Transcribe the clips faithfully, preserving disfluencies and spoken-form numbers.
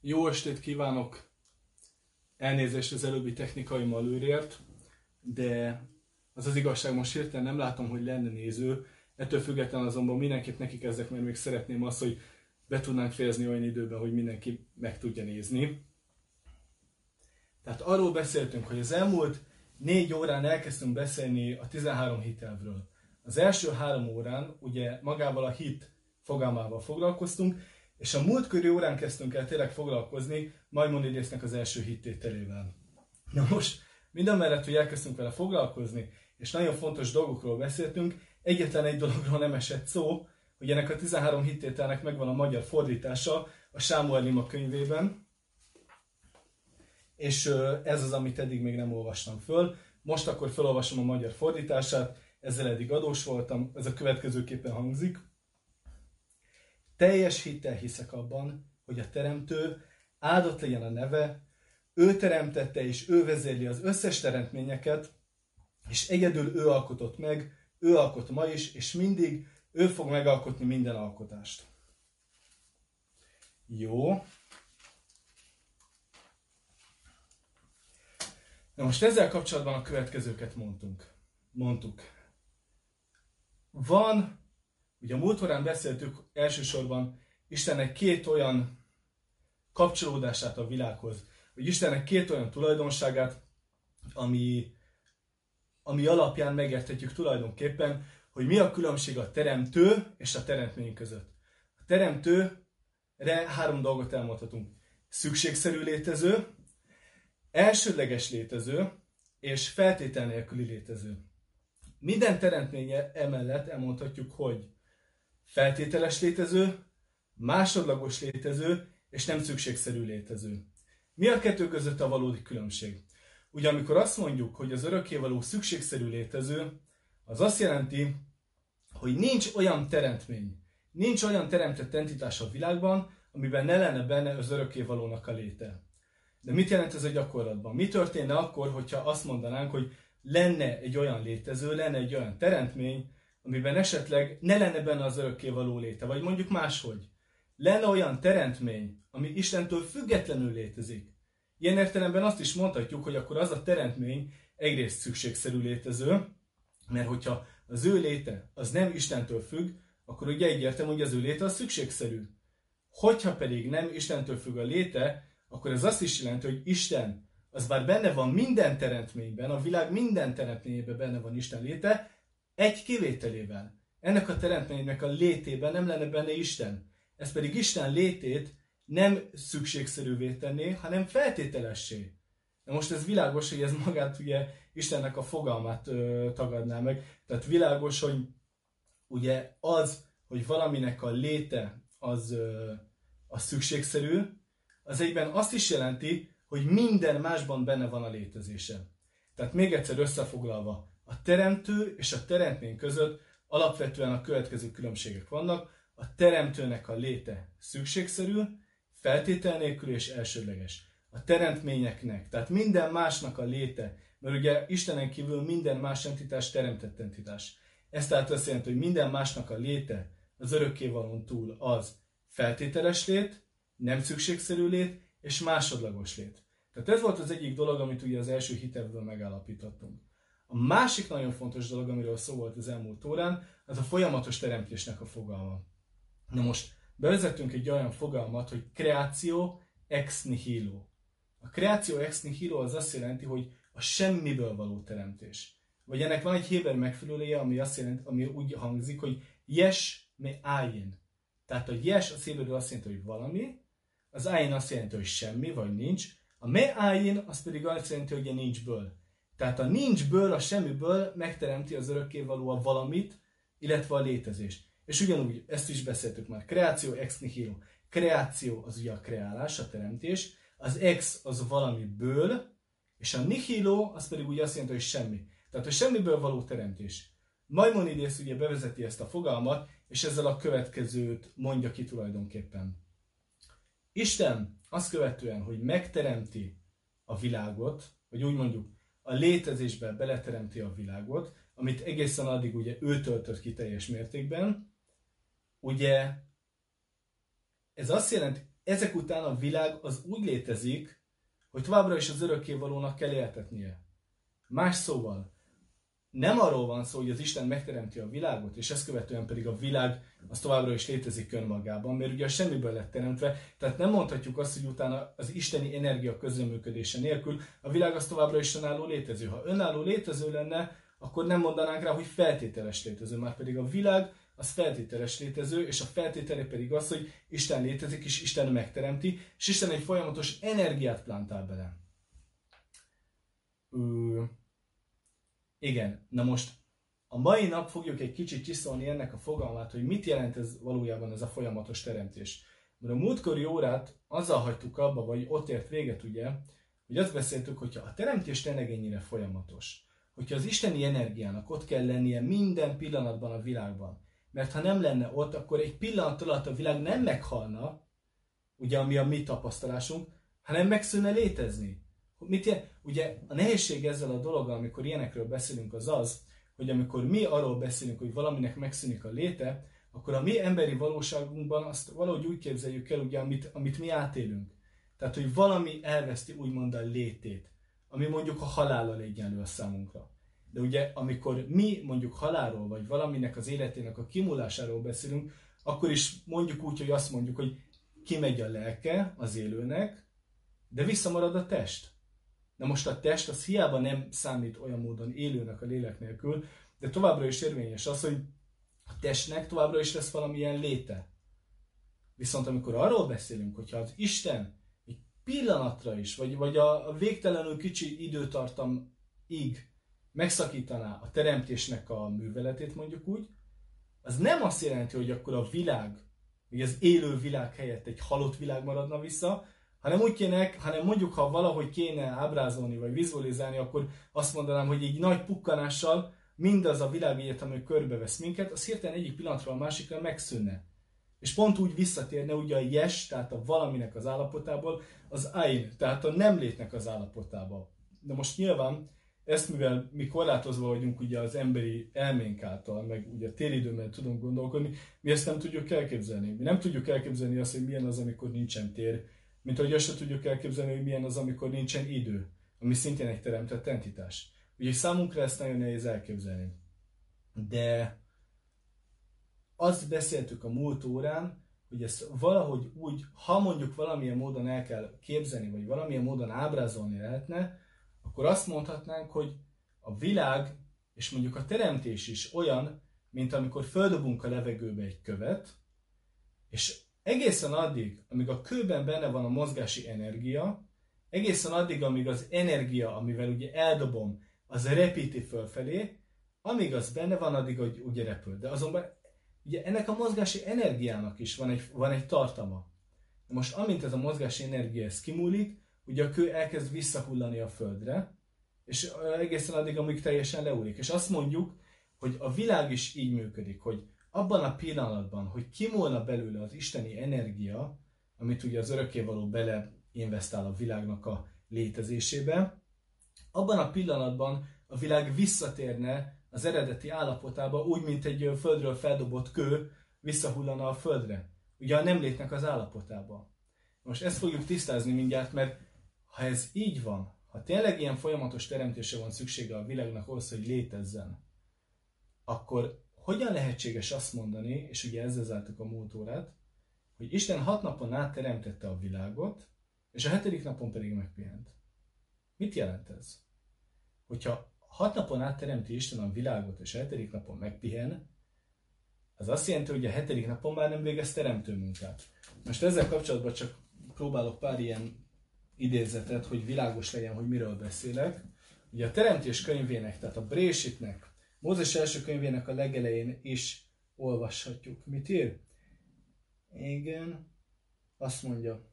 Jó estét kívánok! Elnézést az előbbi technikai malőrért, de az az igazság, most hirtelen nem látom, hogy lenne néző. Ettől függetlenül azonban mindenképp neki kezdek, mert még szeretném azt, hogy be tudnánk fejezni olyan időben, hogy mindenki meg tudja nézni. Tehát arról beszéltünk, hogy az elmúlt négy órán elkezdtünk beszélni a tizenhárom hitelvről. Az első három órán ugye magával a hit fogalmával foglalkoztunk, és a múltkori órán kezdtünk el tényleg foglalkozni Maimonides-nek az első hittételével. Na most, mindamellett, hogy elkezdtünk vele foglalkozni, és nagyon fontos dolgokról beszéltünk, egyetlen egy dologról nem esett szó, hogy ennek a tizenhárom hittételnek megvan a magyar fordítása a Sámuel ima könyvében, és ez az, amit eddig még nem olvastam föl. Most akkor felolvasom a magyar fordítását, ezzel eddig adós voltam, ez a következőképpen hangzik. Teljes hittel hiszek abban, hogy a Teremtő, áldott legyen a neve, ő teremtette és ő vezérli az összes teremtményeket, és egyedül ő alkotott meg, ő alkot ma is, és mindig ő fog megalkotni minden alkotást. Jó. Na most ezzel kapcsolatban a következőket mondtunk. mondtuk. Van, ugye a múlt órán beszéltük elsősorban Istennek két olyan kapcsolódását a világhoz, vagy Istennek két olyan tulajdonságát, ami, ami alapján megérthetjük tulajdonképpen, hogy mi a különbség a teremtő és a teremtmény között. A teremtőre három dolgot elmondhatunk. Szükségszerű létező, elsődleges létező és feltétel nélküli létező. Minden teremtménye emellett elmondhatjuk, hogy feltételes létező, másodlagos létező és nem szükségszerű létező. Mi a kettő között a valódi különbség? Ugye amikor azt mondjuk, hogy az örökkévaló szükségszerű létező, az azt jelenti, hogy nincs olyan teremtmény, nincs olyan teremtett entitás a világban, amiben ne lenne benne az örökkévalónak a léte. De mit jelent ez a gyakorlatban? Mi történne akkor, hogyha azt mondanánk, hogy lenne egy olyan létező, lenne egy olyan teremtmény, amiben esetleg ne lenne benne az örökkévaló léte, vagy mondjuk máshogy. Lenne olyan teremtmény, ami Istentől függetlenül létezik. Ilyen értelemben azt is mondhatjuk, hogy akkor az a teremtmény egyrészt szükségszerű létező, mert hogyha az ő léte az nem Istentől függ, akkor ugye egyértelmű, hogy az ő léte az szükségszerű. Hogyha pedig nem Istentől függ a léte, akkor ez azt is jelenti, hogy Isten, az bár benne van minden teremtményben, a világ minden teremtményében benne van Isten léte, egy kivételével. Ennek a teremtménynek a létében nem lenne benne Isten. Ez pedig Isten létét nem szükségszerűvé tenné, hanem feltételessé. Na most ez világos, hogy ez magát ugye Istennek a fogalmát ö, tagadná meg. Tehát világos, hogy ugye az, hogy valaminek a léte az, ö, az szükségszerű, az egyben azt is jelenti, hogy minden másban benne van a létezése. Tehát még egyszer összefoglalva, a teremtő és a teremtmény között alapvetően a következő különbségek vannak. A teremtőnek a léte szükségszerű, feltétel nélkül és elsődleges. A teremtményeknek, tehát minden másnak a léte, mert ugye Istenen kívül minden más entitás teremtett entitás. Ez tehát azt jelenti, hogy minden másnak a léte az örökkévalón túl az feltételes lét, nem szükségszerű lét és másodlagos lét. Tehát ez volt az egyik dolog, amit ugye az első hitevből megállapítottunk. A másik nagyon fontos dolog, amiről szó volt az elmúlt órán, az a folyamatos teremtésnek a fogalma. Na most bevezettünk egy olyan fogalmat, hogy creatio ex nihilo. A creatio ex nihilo az azt jelenti, hogy a semmiből való teremtés. Vagy ennek van egy héber megfelelője, ami azt jelenti, ami úgy hangzik, hogy yes me ayin. Tehát a yes az héberül azt jelenti, hogy valami, az ayin azt jelenti, hogy semmi, vagy nincs, a me ayin az pedig azt jelenti, hogy a nincsből. Tehát a nincsből, a semmiből megteremti az örökkévaló a valamit, illetve a létezést. És ugyanúgy, ezt is beszéltük már, creatio ex nihilo. Kreáció az ugye a kreálás, a teremtés, az ex az valamiből, és a nihilo az pedig ugye azt jelenti, hogy semmi. Tehát a semmiből való teremtés. Maimonides ugye bevezeti ezt a fogalmat, és ezzel a következőt mondja ki tulajdonképpen. Isten azt követően, hogy megteremti a világot, vagy úgy mondjuk a létezésbe beleteremti a világot, amit egészen addig ugye ő töltött ki teljes mértékben, ugye ez azt jelenti, ezek után a világ az úgy létezik, hogy továbbra is az örökkévalónak kell éltetnie. Más szóval, nem arról van szó, hogy az Isten megteremti a világot, és ezt követően pedig a világ az továbbra is létezik önmagában, mert ugye a semmiből lett teremtve, tehát nem mondhatjuk azt, hogy utána az isteni energia közreműködése nélkül a világ az továbbra is önálló létező. Ha önálló létező lenne, akkor nem mondanánk rá, hogy feltételes létező, már pedig a világ az feltételes létező, és a feltétele pedig az, hogy Isten létezik, és Isten megteremti, és Isten egy folyamatos energiát plántál bele. Ö... Igen, na most a mai nap fogjuk egy kicsit csiszolni ennek a fogalmát, hogy mit jelent ez valójában ez a folyamatos teremtés. Mert a múltkori órát azzal hagytuk abba, vagy ott ért véget ugye, hogy azt beszéltük, hogyha a teremtés tényleg ennyire folyamatos, hogyha az isteni energiának ott kell lennie minden pillanatban a világban, mert ha nem lenne ott, akkor egy pillanat alatt a világ nem meghalna, ugye ami a mi tapasztalásunk, hanem megszűnne létezni. Mit jel? Ugye a nehézség ezzel a dologgal, amikor ilyenekről beszélünk, az az, hogy amikor mi arról beszélünk, hogy valaminek megszűnik a léte, akkor a mi emberi valóságunkban azt valahogy úgy képzeljük el, ugye, amit, amit mi átélünk. Tehát, hogy valami elveszti úgymond a létét, ami mondjuk a halállal egyenlő a számunkra. De ugye, amikor mi mondjuk halálról, vagy valaminek az életének a kimúlásáról beszélünk, akkor is mondjuk úgy, hogy azt mondjuk, hogy kimegy a lelke az élőnek, de visszamarad a test. Na most a test az hiába nem számít olyan módon élőnek a lélek nélkül, de továbbra is érvényes az, hogy a testnek továbbra is lesz valamilyen léte. Viszont amikor arról beszélünk, hogyha az Isten egy pillanatra is, vagy, vagy a, a végtelenül kicsi időtartamig megszakítaná a teremtésnek a műveletét, mondjuk úgy, az nem azt jelenti, hogy akkor a világ, vagy az élő világ helyett egy halott világ maradna vissza, hanem úgy kéne, hanem mondjuk, ha valahogy kéne ábrázolni, vagy vizualizálni, akkor azt mondanám, hogy egy nagy pukkanással mindaz a világélet, ami körbevesz minket, az hirtelen egyik pillanatról a másikra megszűnne. És pont úgy visszatérne ugye a yes, tehát a valaminek az állapotából, az ain, tehát a nem létnek az állapotába. De most nyilván ezt, mivel mi korlátozva vagyunk ugye az emberi elménk által, meg ugye téridőben tudunk gondolkodni, mi ezt nem tudjuk elképzelni. Mi nem tudjuk elképzelni azt, hogy milyen az, amikor nincsen tér, mint ahogy azt sem tudjuk elképzelni, hogy milyen az, amikor nincsen idő, ami szintén egy teremtett entitás. Úgyhogy számunkra ezt nagyon nehéz elképzelni. De azt beszéltük a múlt órán, hogy ezt valahogy úgy, ha mondjuk valamilyen módon el kell képzelni, vagy valamilyen módon ábrázolni lehetne, akkor azt mondhatnánk, hogy a világ és mondjuk a teremtés is olyan, mint amikor földobunk a levegőbe egy követ, és egészen addig, amíg a kőben benne van a mozgási energia, egészen addig, amíg az energia, amivel ugye eldobom, az repíti fölfelé, amíg az benne van, addig hogy ugye repül. De azonban ugye ennek a mozgási energiának is van egy, van egy tartama. De most amint ez a mozgási energia ez kimúlik, ugye a kő elkezd visszahullani a földre, és egészen addig, amíg teljesen leúlik. És azt mondjuk, hogy a világ is így működik, hogy abban a pillanatban, hogy kimúlna belőle az isteni energia, amit ugye az örökkévaló beleinvestál a világnak a létezésébe, abban a pillanatban a világ visszatérne az eredeti állapotába, úgy, mint egy földről feldobott kő visszahullana a földre. Ugye a nem létnek az állapotába. Most ezt fogjuk tisztázni mindjárt, mert ha ez így van, ha tényleg ilyen folyamatos teremtésre van szüksége a világnak ahhoz, hogy létezzen, akkor hogyan lehetséges azt mondani, és ugye ezzel zártuk a múlt órát, hogy Isten hat napon át teremtette a világot, és a hetedik napon pedig megpihent. Mit jelent ez? Hogyha hat napon át teremti Isten a világot, és a hetedik napon megpihen, az azt jelenti, hogy a hetedik napon már nem végez teremtő munkát. Most ezzel kapcsolatban csak próbálok pár ilyen idézetet, hogy világos legyen, hogy miről beszélek. Ugye a teremtés könyvének, tehát a Brésitnek, Mózes első könyvének a legelején is olvashatjuk. Mit ír? Igen, azt mondja.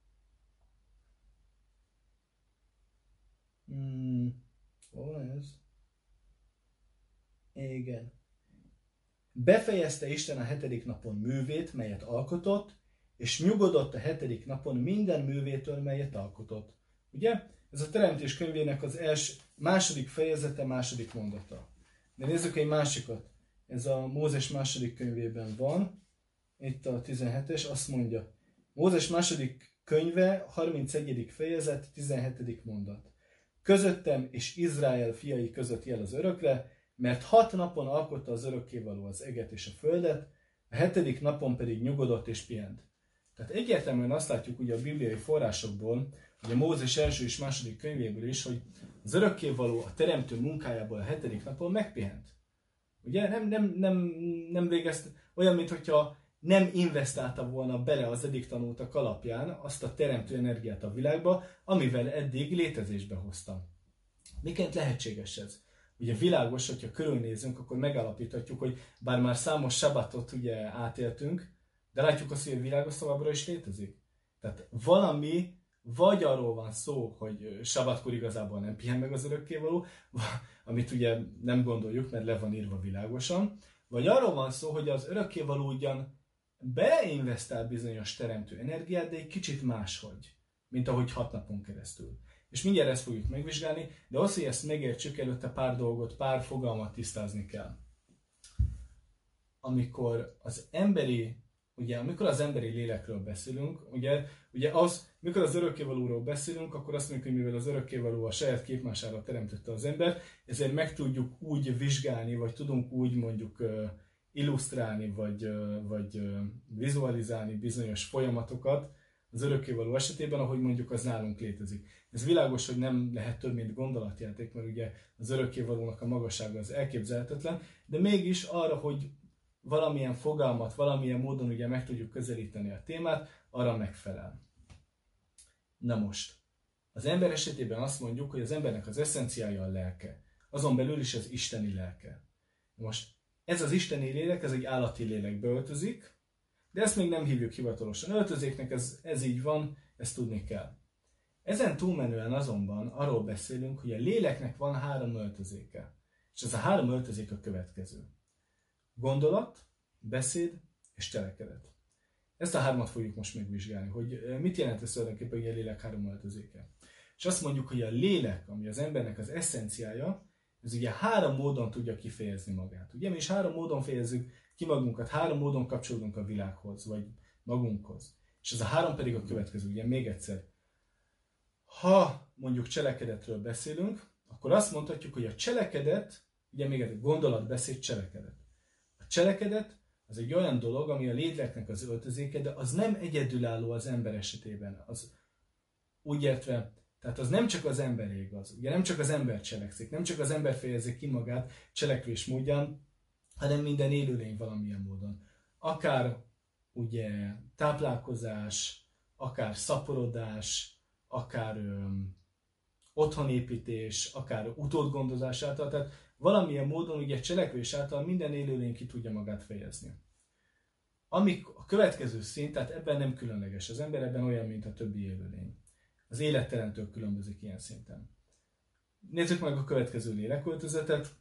Hmm, hol ez? Igen. Befejezte Isten a hetedik napon művét, melyet alkotott, és nyugodott a hetedik napon minden művétől, melyet alkotott. Ugye? Ez a teremtés könyvének az első, második fejezete, második mondata. De nézzük egy másikat. Ez a Mózes második könyvében van. Itt a tizenhetes, azt mondja. Mózes második könyve, harmincegyedik fejezet, tizenhetedik mondat. Közöttem és Izrael fiai között jel az örökre, mert hat napon alkotta az örökkévaló az eget és a földet, a hetedik napon pedig nyugodott és pihent. Tehát egyértelműen azt látjuk ugye a bibliai forrásokból, ugye Mózes első és második könyvéből is, hogy az örökkévaló a teremtő munkájából a hetedik napon megpihent. Ugye nem, nem, nem, nem végezte, olyan, mintha nem investálta volna bele az eddig tanultak alapján azt a teremtő energiát a világba, amivel eddig létezésbe hozta. Miként lehetséges ez? Ugye világos, hogyha körülnézünk, akkor megállapíthatjuk, hogy bár már számos sabatot ugye átéltünk, de látjuk azt, hogy a világos továbbra is létezik. Tehát valami, vagy arról van szó, hogy sabatkor igazából nem pihen meg az örökkévaló, amit ugye nem gondoljuk, mert le van írva világosan, vagy arról van szó, hogy az örökkévaló ugyan beleinvestál bizonyos teremtő energiát, de egy kicsit máshogy, mint ahogy hat napon keresztül. És mindjárt ezt fogjuk megvizsgálni, de az, hogy ezt megértsük, előtte pár dolgot, pár fogalmat tisztázni kell. Amikor az emberi, ugye, amikor az emberi lélekről beszélünk, ugye, ugye az, mikor az örökkévalóról beszélünk, akkor azt mondjuk, hogy mivel az örökkévaló a saját képmására teremtette az embert, ezért meg tudjuk úgy vizsgálni, vagy tudunk úgy mondjuk illusztrálni, vagy, vagy vizualizálni bizonyos folyamatokat az örökkévaló esetében, ahogy mondjuk az nálunk létezik. Ez világos, hogy nem lehet több, mint gondolatjáték, mert ugye az örökkévalónak a magassága az elképzelhetetlen, de mégis arra, hogy valamilyen fogalmat, valamilyen módon ugye meg tudjuk közelíteni a témát, arra megfelel. Na most, az ember esetében azt mondjuk, hogy az embernek az eszenciája a lelke. Azon belül is az isteni lelke. Most ez az isteni lélek, ez egy állati lélekbe öltözik, de ezt még nem hívjuk hivatalosan öltözéknek, ez, ez így van, ezt tudni kell. Ezen túlmenően azonban arról beszélünk, hogy a léleknek van három öltözéke. És ez a három öltözék a következő. Gondolat, beszéd és cselekedet. Ezt a hármat fogjuk most megvizsgálni, hogy mit jelent ez tulajdonképpen, hogy a lélek három öltözéke. És azt mondjuk, hogy a lélek, ami az embernek az eszenciája, ez ugye három módon tudja kifejezni magát. Ugye mi is három módon fejezzük ki magunkat, három módon kapcsolódunk a világhoz, vagy magunkhoz. És ez a három pedig a következő, ugye még egyszer. Ha mondjuk cselekedetről beszélünk, akkor azt mondhatjuk, hogy a cselekedet, ugye még egy gondolat, beszéd, cselekedet. A cselekedet az egy olyan dolog, ami a léleknek az öltözéke, de az nem egyedülálló az ember esetében. Az úgy értve, tehát az nem csak az emberé igaz. Ugye nem csak az ember cselekszik, nem csak az ember fejezi ki magát cselekvés módján, hanem minden élőlény valamilyen módon. Akár ugye táplálkozás, akár szaporodás, akár öm, otthonépítés, akár utódgondozás által, tehát valamilyen módon ugye cselekvés által minden élőlény ki tudja magát fejezni. Amik a következő szint, tehát ebben nem különleges. Az ember ebben olyan, mint a többi élőlény. Az életteremtől különbözik ilyen szinten. Nézzük meg a következő léleköltözetet,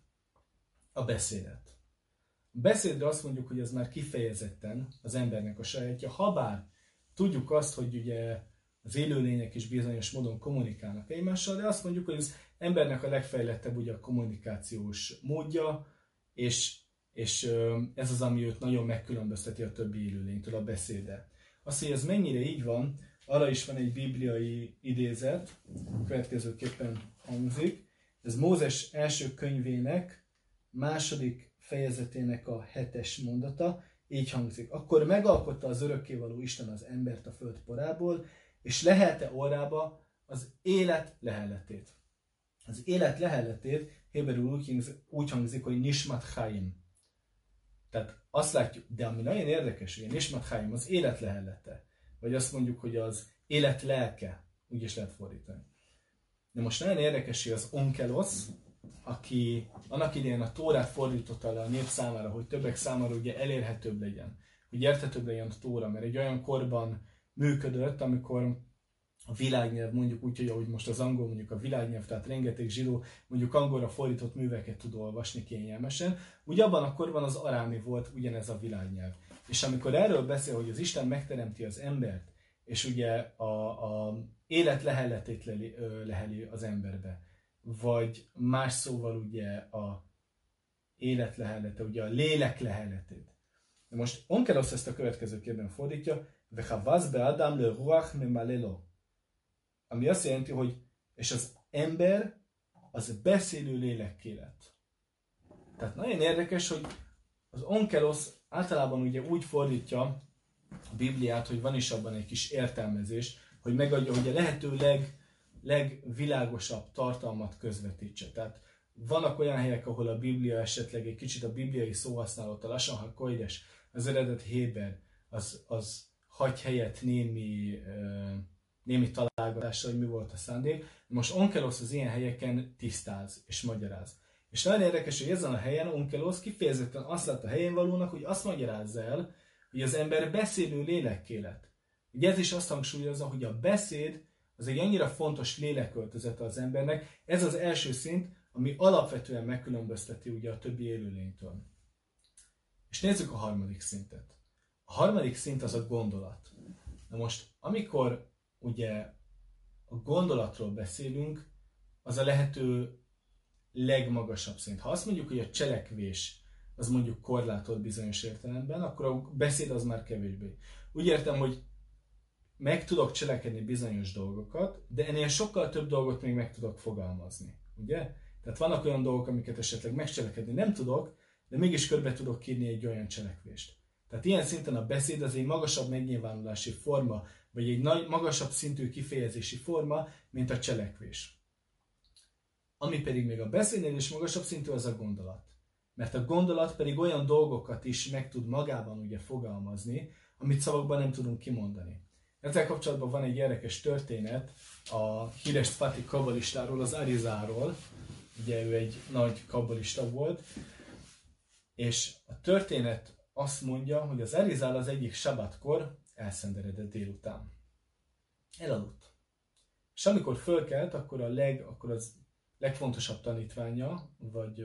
a beszédet. A beszédre azt mondjuk, hogy ez már kifejezetten az embernek a sajátja, habár tudjuk azt, hogy ugye az élőlények is bizonyos módon kommunikálnak egymással, de azt mondjuk, hogy az embernek a legfejlettebb ugye a kommunikációs módja, és, és ez az, ami őt nagyon megkülönbözteti a többi élőlénytől, a beszéde. Azt, hogy ez mennyire így van, arra is van egy bibliai idézet, következőképpen hangzik. Ez Mózes első könyvének második fejezetének a hetes mondata, így hangzik. Akkor megalkotta az örökkévaló Isten az embert a föld porából, és lehelte orrába az élet lehelletét. Az élet lehelletét héberül úgy, úgy hangzik, hogy Nishmat Chaim. Tehát azt látjuk, de ami nagyon érdekes, hogy a Nishmat Chaim az élet lehellete. Vagy azt mondjuk, hogy az élet lelke, úgy is lehet fordítani. De most nagyon érdekes, hogy az onkelos, aki annak idején a Tórát fordította le a nép számára, hogy többek számára ugye elérhetőbb legyen, hogy érthetőbb legyen a Tóra, mert egy olyan korban működött, amikor a világnyelv, mondjuk úgy, hogy ahogy most az angol mondjuk a világnyelv, tehát rengeteg zsidó mondjuk angolra fordított műveket tud olvasni kényelmesen, úgy abban a korban az arámi volt ugyanez a világnyelv. És amikor erről beszél, hogy az Isten megteremti az embert, és ugye a, a élet lehelletét leli, ö, leheli az emberbe, vagy más szóval ugye a élet lehellete, ugye a lélek lehelletét. De most Onkelos ezt a következőképpen fordítja, Vechavaz beadam le ruach memalelo. Ami azt jelenti, hogy és az ember az beszélő lélekké lett. Tehát nagyon érdekes, hogy az onkelos általában ugye úgy fordítja a Bibliát, hogy van is abban egy kis értelmezés, hogy megadja, hogy a lehető leg, legvilágosabb tartalmat közvetítse. Tehát vannak olyan helyek, ahol a Biblia esetleg egy kicsit a bibliai szóhasználattal lassan, ha koides, az eredet héber, az, az hagy helyett némi, uh, némi találgatásra, hogy mi volt a szándék. Most onkelos az ilyen helyeken tisztáz és magyaráz. És nagyon érdekes, hogy ezen a helyen onkelos kifejezetten azt lett a helyén valónak, hogy azt magyarázza el, hogy az ember beszélő lélekké lett. Ugye ez is azt hangsúlyozza, hogy a beszéd az egy annyira fontos léleköltözete az embernek. Ez az első szint, ami alapvetően megkülönbözteti ugye a többi élőlénytől. És nézzük a harmadik szintet. A harmadik szint az a gondolat. Na most, amikor ugye a gondolatról beszélünk, az a lehető legmagasabb szint. Ha azt mondjuk, hogy a cselekvés az mondjuk korlátolt bizonyos értelemben, akkor a beszéd az már kevésbé. Úgy értem, hogy meg tudok cselekedni bizonyos dolgokat, de ennél sokkal több dolgot még meg tudok fogalmazni. Ugye? Tehát vannak olyan dolgok, amiket esetleg megcselekedni nem tudok, de mégis körbe tudok írni egy olyan cselekvést. Tehát ilyen szinten a beszéd az egy magasabb megnyilvánulási forma, vagy egy nagy, magasabb szintű kifejezési forma, mint a cselekvés. Ami pedig még a beszédnél is magasabb szintű, az a gondolat. Mert a gondolat pedig olyan dolgokat is meg tud magában ugye fogalmazni, amit szavakban nem tudunk kimondani. Ezzel kapcsolatban van egy érdekes történet a híres Fati kabbalistáról, az Arizáról. Ugye ő egy nagy kabbalista volt, és a történet azt mondja, hogy az Arizál az egyik sabbatkor elszenderedett délután. Elaludt. És amikor fölkelt, akkor a leg, akkor az legfontosabb tanítványa, vagy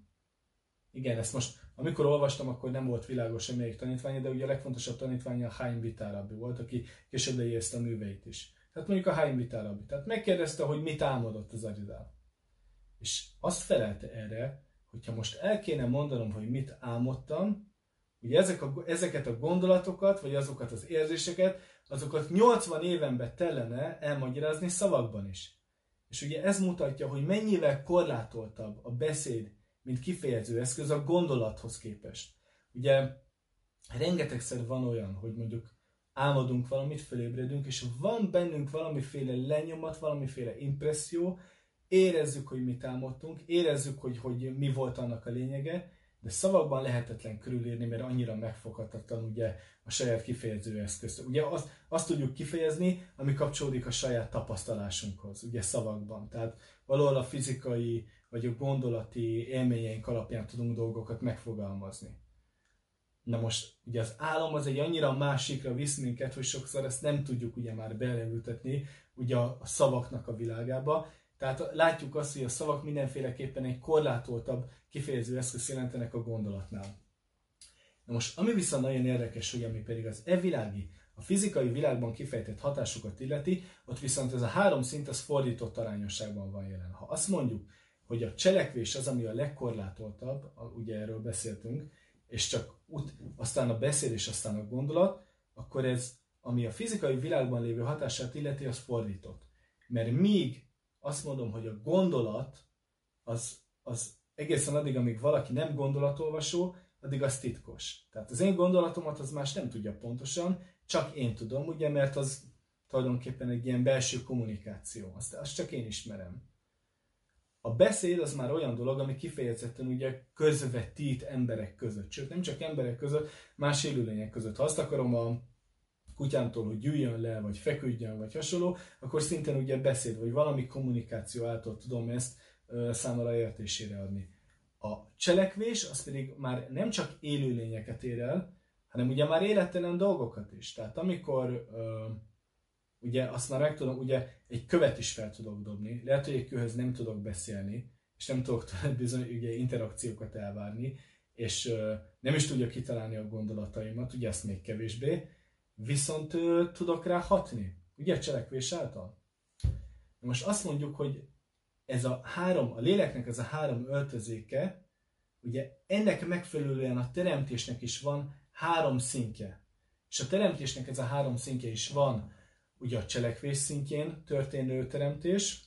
igen, ezt most, amikor olvastam, akkor nem volt világos, hogy melyik tanítványa, de ugye a legfontosabb tanítványa a Haim Vital Rabbi volt, aki később leírta a műveit is. Tehát mondjuk a Haim Vital Rabbi. Tehát megkérdezte, hogy mit álmodott az Arizál. És azt felelte erre, hogyha most el kéne mondanom, hogy mit álmodtam, ugye ezek a, ezeket a gondolatokat, vagy azokat az érzéseket, azokat nyolcvan évenbe tellene elmagyarázni szavakban is. És ugye ez mutatja, hogy mennyivel korlátoltabb a beszéd, mint kifejező eszköz a gondolathoz képest. Ugye rengetegszer van olyan, hogy mondjuk álmodunk valamit, fölébredünk, és van bennünk valamiféle lenyomat, valamiféle impresszió, érezzük, hogy mit álmodtunk, érezzük, hogy, hogy mi volt annak a lényege, de szavakban lehetetlen körülírni, mert annyira megfoghatatlan ugye a saját kifejező eszköz. Ugye azt, azt tudjuk kifejezni, ami kapcsolódik a saját tapasztalásunkhoz, ugye szavakban. Tehát valahol a fizikai vagy a gondolati élményeink alapján tudunk dolgokat megfogalmazni. Na most, ugye az álom az egy annyira másikra visz minket, hogy sokszor ezt nem tudjuk ugye már beleültetni ugye a, a szavaknak a világába. Tehát látjuk azt, hogy a szavak mindenféleképpen egy korlátoltabb kifejező eszköz jelentenek a gondolatnál. Na most, ami viszont nagyon érdekes, hogy ami pedig az e-világi, a fizikai világban kifejtett hatásokat illeti, ott viszont ez a három szint az fordított arányosságban van jelen. Ha azt mondjuk, hogy a cselekvés az, ami a legkorlátoltabb, ugye erről beszéltünk, és csak ut- aztán a beszéd és aztán a gondolat, akkor ez, ami a fizikai világban lévő hatását illeti, az fordított. Mert míg azt mondom, hogy a gondolat az, az egészen addig, amíg valaki nem gondolatolvasó, addig az titkos. Tehát az én gondolatomat az más nem tudja pontosan, csak én tudom, ugye, mert az tulajdonképpen egy ilyen belső kommunikáció. Azt, azt csak én ismerem. A beszéd az már olyan dolog, ami kifejezetten ugye közvetít emberek között. Sőt, nem csak emberek között, más élőlények között. Ha azt akarom a kutyámtól, hogy gyűjjön le, vagy feküdjön, vagy hasonló, akkor szintén ugye beszéd, vagy valami kommunikáció által tudom ezt ö, számára értésére adni. A cselekvés az pedig már nem csak élőlényeket ér el, hanem ugye már élettelen dolgokat is. Tehát amikor ö, ugye azt már meg tudom, ugye egy követ is fel tudok dobni, lehet, hogy egy kőhöz nem tudok beszélni, és nem tudok bizony ugye, interakciókat elvárni, és ö, nem is tudja kitalálni a gondolataimat, ugye ezt még kevésbé, viszont ö, tudok rá hatni, ugye cselekvés által. Most azt mondjuk, hogy ez a három, a léleknek ez a három öltözéke, ugye ennek megfelelően a teremtésnek is van három szintje. És a teremtésnek ez a három szintje is van, ugye a cselekvés szintjén történő teremtés,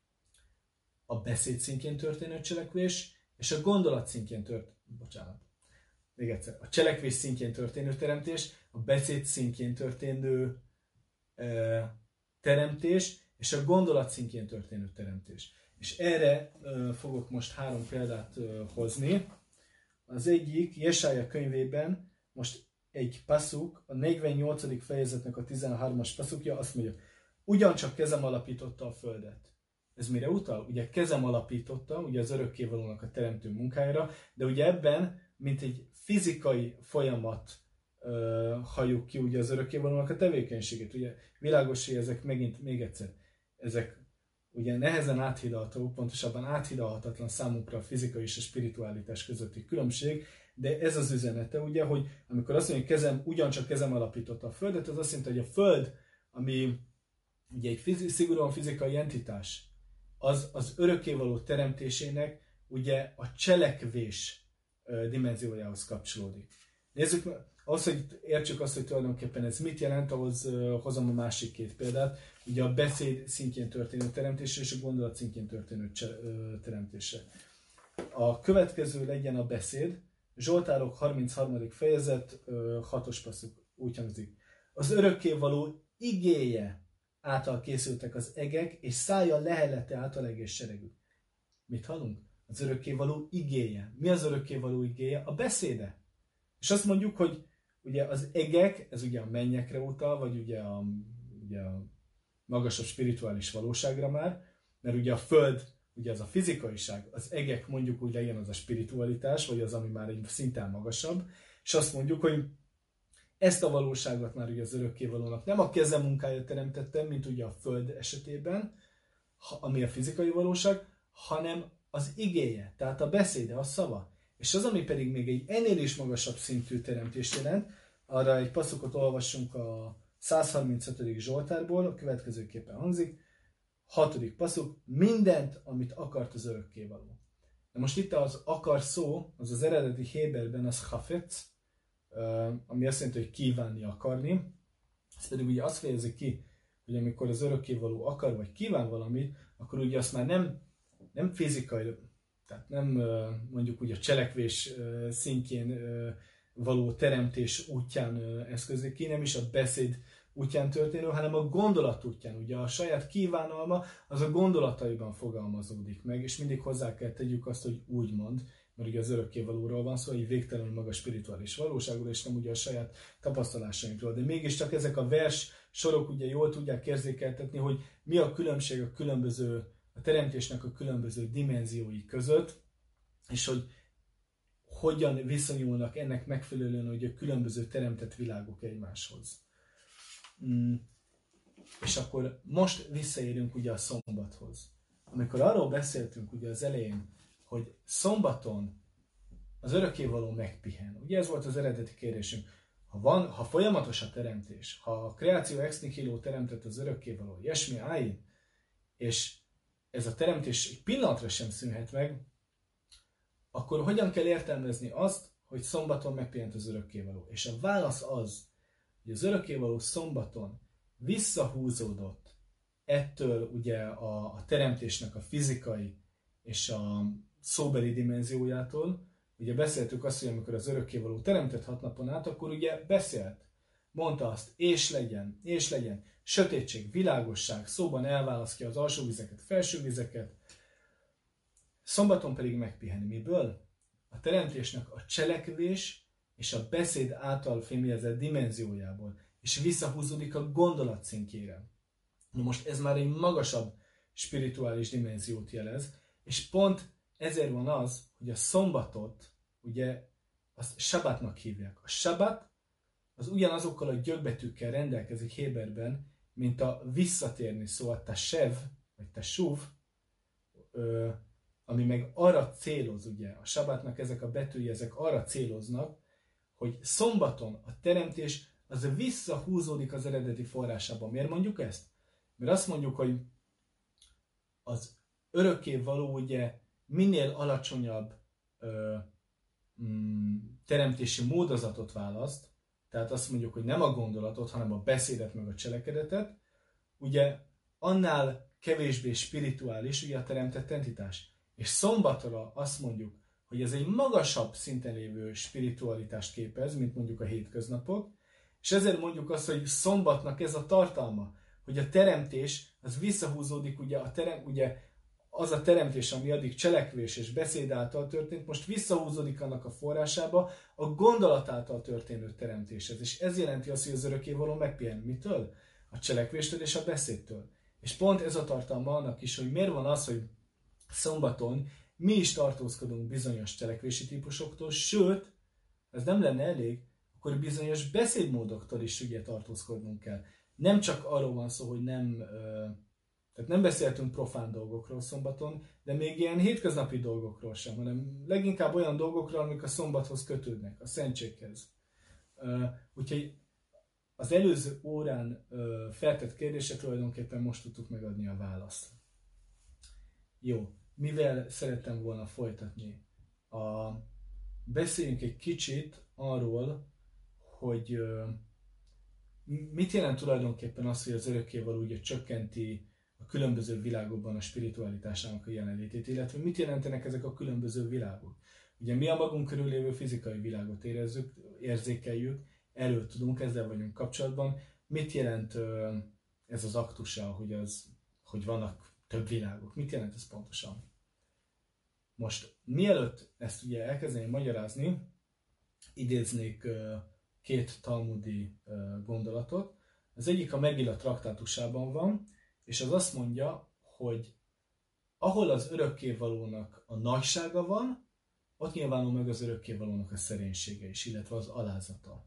a beszéd szintjén történő cselekvés, és a gondolat szintjén történő, bocsánat, még egyszer, a cselekvés szintjén történő teremtés, a beszéd szintjén történő e, teremtés, és a gondolat szintjén történő teremtés. És erre e, fogok most három példát e, hozni. Az egyik Jesája könyvében, most egy passzuk, a negyvennyolcadik fejezetnek a tizenharmadik passzukja azt mondja, ugyancsak kezem alapította a földet. Ez mire utal? Ugye kezem alapította, ugye az örökkévalónak a teremtő munkájára, de ugye ebben, mint egy fizikai folyamat uh, halljuk ki ugye az örökkévalónak a tevékenységét. Ugye világos, hogy ezek megint, még egyszer, ezek ugye nehezen áthidalható, pontosabban áthidalhatatlan számunkra a fizikai és a spiritualitás közötti különbség, de ez az üzenete, ugye, hogy amikor azt mondja, hogy kezem, ugyancsak kezem alapította a Földet, az azt jelenti, hogy a Föld, ami ugye egy fizi- szigorúan fizikai entitás, az az örökkévaló teremtésének ugye a cselekvés uh, dimenziójához kapcsolódik. Nézzük, ahhoz, hogy értsük azt, hogy tulajdonképpen ez mit jelent, ahhoz uh, hozom a másik két példát, ugye a beszéd szintjén történő teremtésre és a gondolat szintjén történő cse- uh, teremtésre. A következő legyen a beszéd, Zsoltárok harmincharmadik fejezet, uh, hatos passzuk, úgy hangzik. Az örökkévaló igéje által készültek az egek, és szája lehelete által egész seregük. Mit hallunk? Az örökkévaló igéje. Mi az örökkévaló igéje? A beszéde. És azt mondjuk, hogy ugye az egek, ez ugye a mennyekre utal, vagy ugye a, ugye a magasabb spirituális valóságra már, mert ugye a föld, ugye az a fizikaiság, az egek mondjuk úgy legyen az a spiritualitás, vagy az, ami már egy szinten magasabb, és azt mondjuk, hogy ezt a valóságot már ugye az örökkévalónak nem a keze munkája teremtette, mint ugye a Föld esetében, ami a fizikai valóság, hanem az igéje, tehát a beszéde, a szava. És az, ami pedig még egy ennél is magasabb szintű teremtést jelent, arra egy passzukot olvassunk a százharmincötödik Zsoltárból, a következőképpen hangzik, hatodik passzuk, mindent, amit akart az örökkévaló. De most itt az akar szó, az az eredeti héberben az hafetz, ami azt jelenti, hogy kívánni, akarni. Ez pedig ugye azt fejezi ki, hogy amikor az örökkévaló akar vagy kíván valamit, akkor ugye azt már nem, nem fizikai, tehát nem mondjuk ugye a cselekvés szintjén való teremtés útján eszközlik ki, nem is a beszéd útján történő, hanem a gondolat útján. Ugye a saját kívánalma az a gondolataiban fogalmazódik meg, és mindig hozzá kell tegyük azt, hogy úgymond, mert ugye az örökkévalóról van szó, egy végtelenül magas spirituális valóságról, és nem ugye a saját tapasztalásainkról. De mégiscsak ezek a vers sorok ugye jól tudják érzékeltetni, hogy mi a különbség a különböző, a teremtésnek a különböző dimenziói között, és hogy hogyan viszonyulnak ennek megfelelően hogy a különböző teremtett világok egymáshoz. Mm. És akkor most visszaérünk ugye a szombathoz. Amikor arról beszéltünk ugye az elején, hogy szombaton az örökkévaló megpihen. Ugye ez volt az eredeti kérésünk. Ha, van, ha folyamatos a teremtés, ha a kreáció ex nihilo teremtett az örökkévaló, jesmi áin, és ez a teremtés egy pillanatra sem szűnhet meg, akkor hogyan kell értelmezni azt, hogy szombaton megpihent az örökkévaló? És a válasz az, hogy az örökkévaló szombaton visszahúzódott ettől ugye a, a teremtésnek a fizikai és a szóbeli dimenziójától. Ugye beszéltük azt, hogy amikor az örökkévaló teremtett hat napon át, akkor ugye beszélt. Mondta azt, és legyen, és legyen. Sötétség, világosság, szóban elválasztja az alsó vizeket, felső vizeket. Szombaton pedig megpiheni. Miből? A teremtésnek a cselekvés és a beszéd által fémjelzett dimenziójából. És visszahúzódik a gondolat szintjére. Na most ez már egy magasabb spirituális dimenziót jelez, és pont ezért van az, hogy a szombatot, ugye, azt sabbatnak hívják. A sabbat az ugyanazokkal a gyökbetűkkel rendelkezik héberben, mint a visszatérni szó, a tashev, vagy tashuv, ami meg arra céloz, ugye, a sabbatnak ezek a betűi, ezek arra céloznak, hogy szombaton a teremtés az visszahúzódik az eredeti forrásában. Miért mondjuk ezt? Mert azt mondjuk, hogy az örökkévaló ugye minél alacsonyabb ö, mm, teremtési módozatot választ, tehát azt mondjuk, hogy nem a gondolatot, hanem a beszédet meg a cselekedetet, ugye annál kevésbé spirituális ugye a teremtett entitás. És szombatra azt mondjuk, hogy ez egy magasabb szinten lévő spiritualitást képez, mint mondjuk a hétköznapok, és ezért mondjuk azt, hogy szombatnak ez a tartalma, hogy a teremtés az visszahúzódik, ugye, a terem, ugye az a teremtés, ami addig cselekvés és beszéd által történt, most visszahúzódik annak a forrásába, a gondolat által történő teremtéshez. És ez jelenti azt, hogy az örökkévaló megpihen. Mitől? A cselekvéstől és a beszédtől. És pont ez a tartalma annak is, hogy miért van az, hogy szombaton mi is tartózkodunk bizonyos cselekvési típusoktól, sőt, ez nem lenne elég, akkor bizonyos beszédmódoktól is ugye tartózkodnunk kell. Nem csak arról van szó, hogy nem, tehát nem beszéltünk profán dolgokról szombaton, de még ilyen hétköznapi dolgokról sem, hanem leginkább olyan dolgokról, amik a szombathoz kötődnek, a szentséghez. Úgyhogy az előző órán feltett kérdésre tulajdonképpen most tudtuk megadni a választ. Jó, mivel szerettem volna folytatni? A, beszéljünk egy kicsit arról, hogy mit jelent tulajdonképpen az, hogy az örökkévaló ugye csökkenti a különböző világokban a spiritualitásának a jelenlétét, illetve mit jelentenek ezek a különböző világok. Ugye mi a magunk körül lévő fizikai világot érezzük, érzékeljük, erről tudunk, ezzel vagyunk kapcsolatban. Mit jelent ez az aktusa, hogy, az, hogy vannak több világok? Mit jelent ez pontosan? Most, mielőtt ezt ugye elkezdeném magyarázni, idéznék két talmudi gondolatot. Az egyik a Megilla traktátusában van, és az azt mondja, hogy ahol az örökkévalónak a nagysága van, ott nyilvánul meg az örökkévalónak a szerénysége is, illetve az alázata.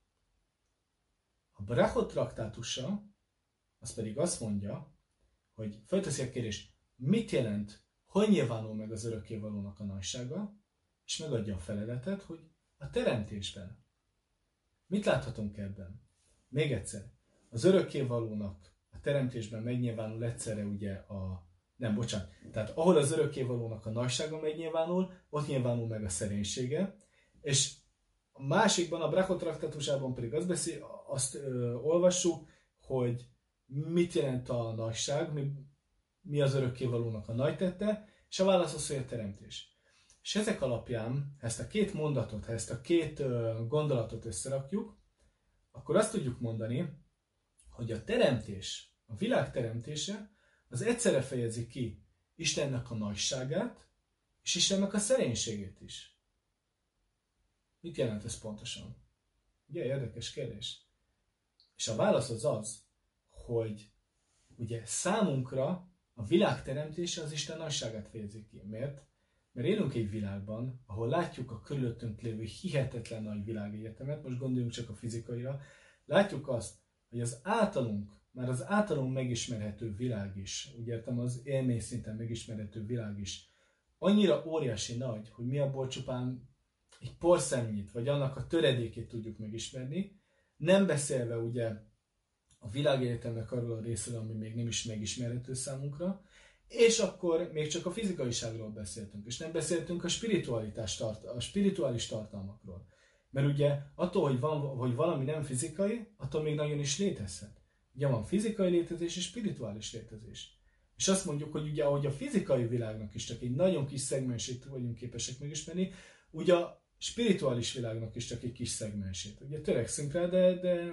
A Brachot traktátusa, az pedig azt mondja, hogy felteszi a kérdést, mit jelent, hogy nyilvánul meg az örökkévalónak a nagysága, és megadja a feleletet, hogy a teremtésben. Mit láthatunk ebben? Még egyszer, az örökkévalónak a teremtésben megnyilvánul egyszerre ugye a... Nem, bocsánat. Tehát ahol az örökkévalónak a nagysága megnyilvánul, ott nyilvánul meg a szerénysége, és a másikban, a Brachot traktátusában pedig azt, beszél, azt ö, olvassuk, hogy mit jelent a nagyság, mi, mi az örökkévalónak a nagy tette, és a válasz az, hogy a teremtés. És ezek alapján, ha ezt a két mondatot, ha ezt a két ö, gondolatot összerakjuk, akkor azt tudjuk mondani, hogy a teremtés, a világ teremtése, az egyszerre fejezi ki Istennek a nagyságát, és Istennek a szerénységét is. Mit jelent ez pontosan? Ugye, érdekes kérdés. És a válasz az az, hogy ugye számunkra a világ teremtése az Isten nagyságát fejezi ki. Miért? Mert élünk egy világban, ahol látjuk a körülöttünk lévő hihetetlen nagy világegyetemet, most gondoljunk csak a fizikaira, látjuk azt, hogy az általunk, már az általunk megismerhető világ is, úgy értem az élmény szinten megismerhető világ is, annyira óriási nagy, hogy mi abból csupán egy porszemnyit, vagy annak a töredékét tudjuk megismerni, nem beszélve ugye a világegyetemnek arról a részről, ami még nem is megismerhető számunkra, és akkor még csak a fizikaiságról beszéltünk, és nem beszéltünk a, spiritualitás tart, a spirituális tartalmakról. Mert ugye attól, hogy, van, hogy valami nem fizikai, attól még nagyon is létezhet. Ugye van fizikai létezés és spirituális létezés. És azt mondjuk, hogy ugye ahogy a fizikai világnak is csak egy nagyon kis szegmensét vagyunk képesek megismerni, ugye a spirituális világnak is csak egy kis szegmensét. Ugye törekszünk rá, de, de,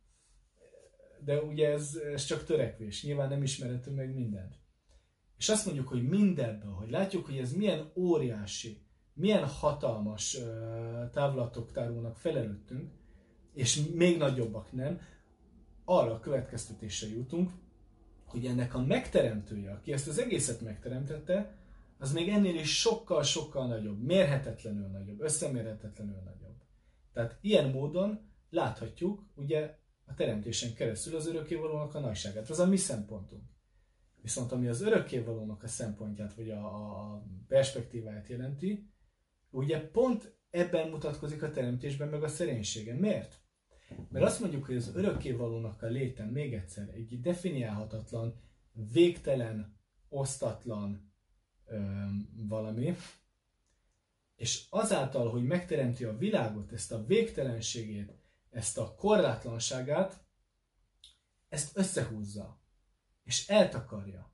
de ugye ez, ez csak törekvés. Nyilván nem ismerhetünk meg mindent. És azt mondjuk, hogy mindebből, hogy látjuk, hogy ez milyen óriási, milyen hatalmas távlatok tárulnak fel előttünk, és még nagyobbak nem, arra a következtetésre jutunk, hogy ennek a megteremtője, aki ezt az egészet megteremtette, az még ennél is sokkal-sokkal nagyobb, mérhetetlenül nagyobb, összemérhetetlenül nagyobb. Tehát ilyen módon láthatjuk ugye a teremtésen keresztül az örökkévalónak a nagyságát. Az a mi szempontunk. Viszont ami az örökkévalónak a szempontját, vagy a, a perspektíváját jelenti, ugye pont ebben mutatkozik a teremtésben meg a szerénysége. Miért? Mert azt mondjuk, hogy az örökkévalónak a léten, még egyszer, egy definiálhatatlan, végtelen, osztatlan öm, valami, és azáltal, hogy megteremti a világot, ezt a végtelenségét, ezt a korlátlanságát, ezt összehúzza, és eltakarja.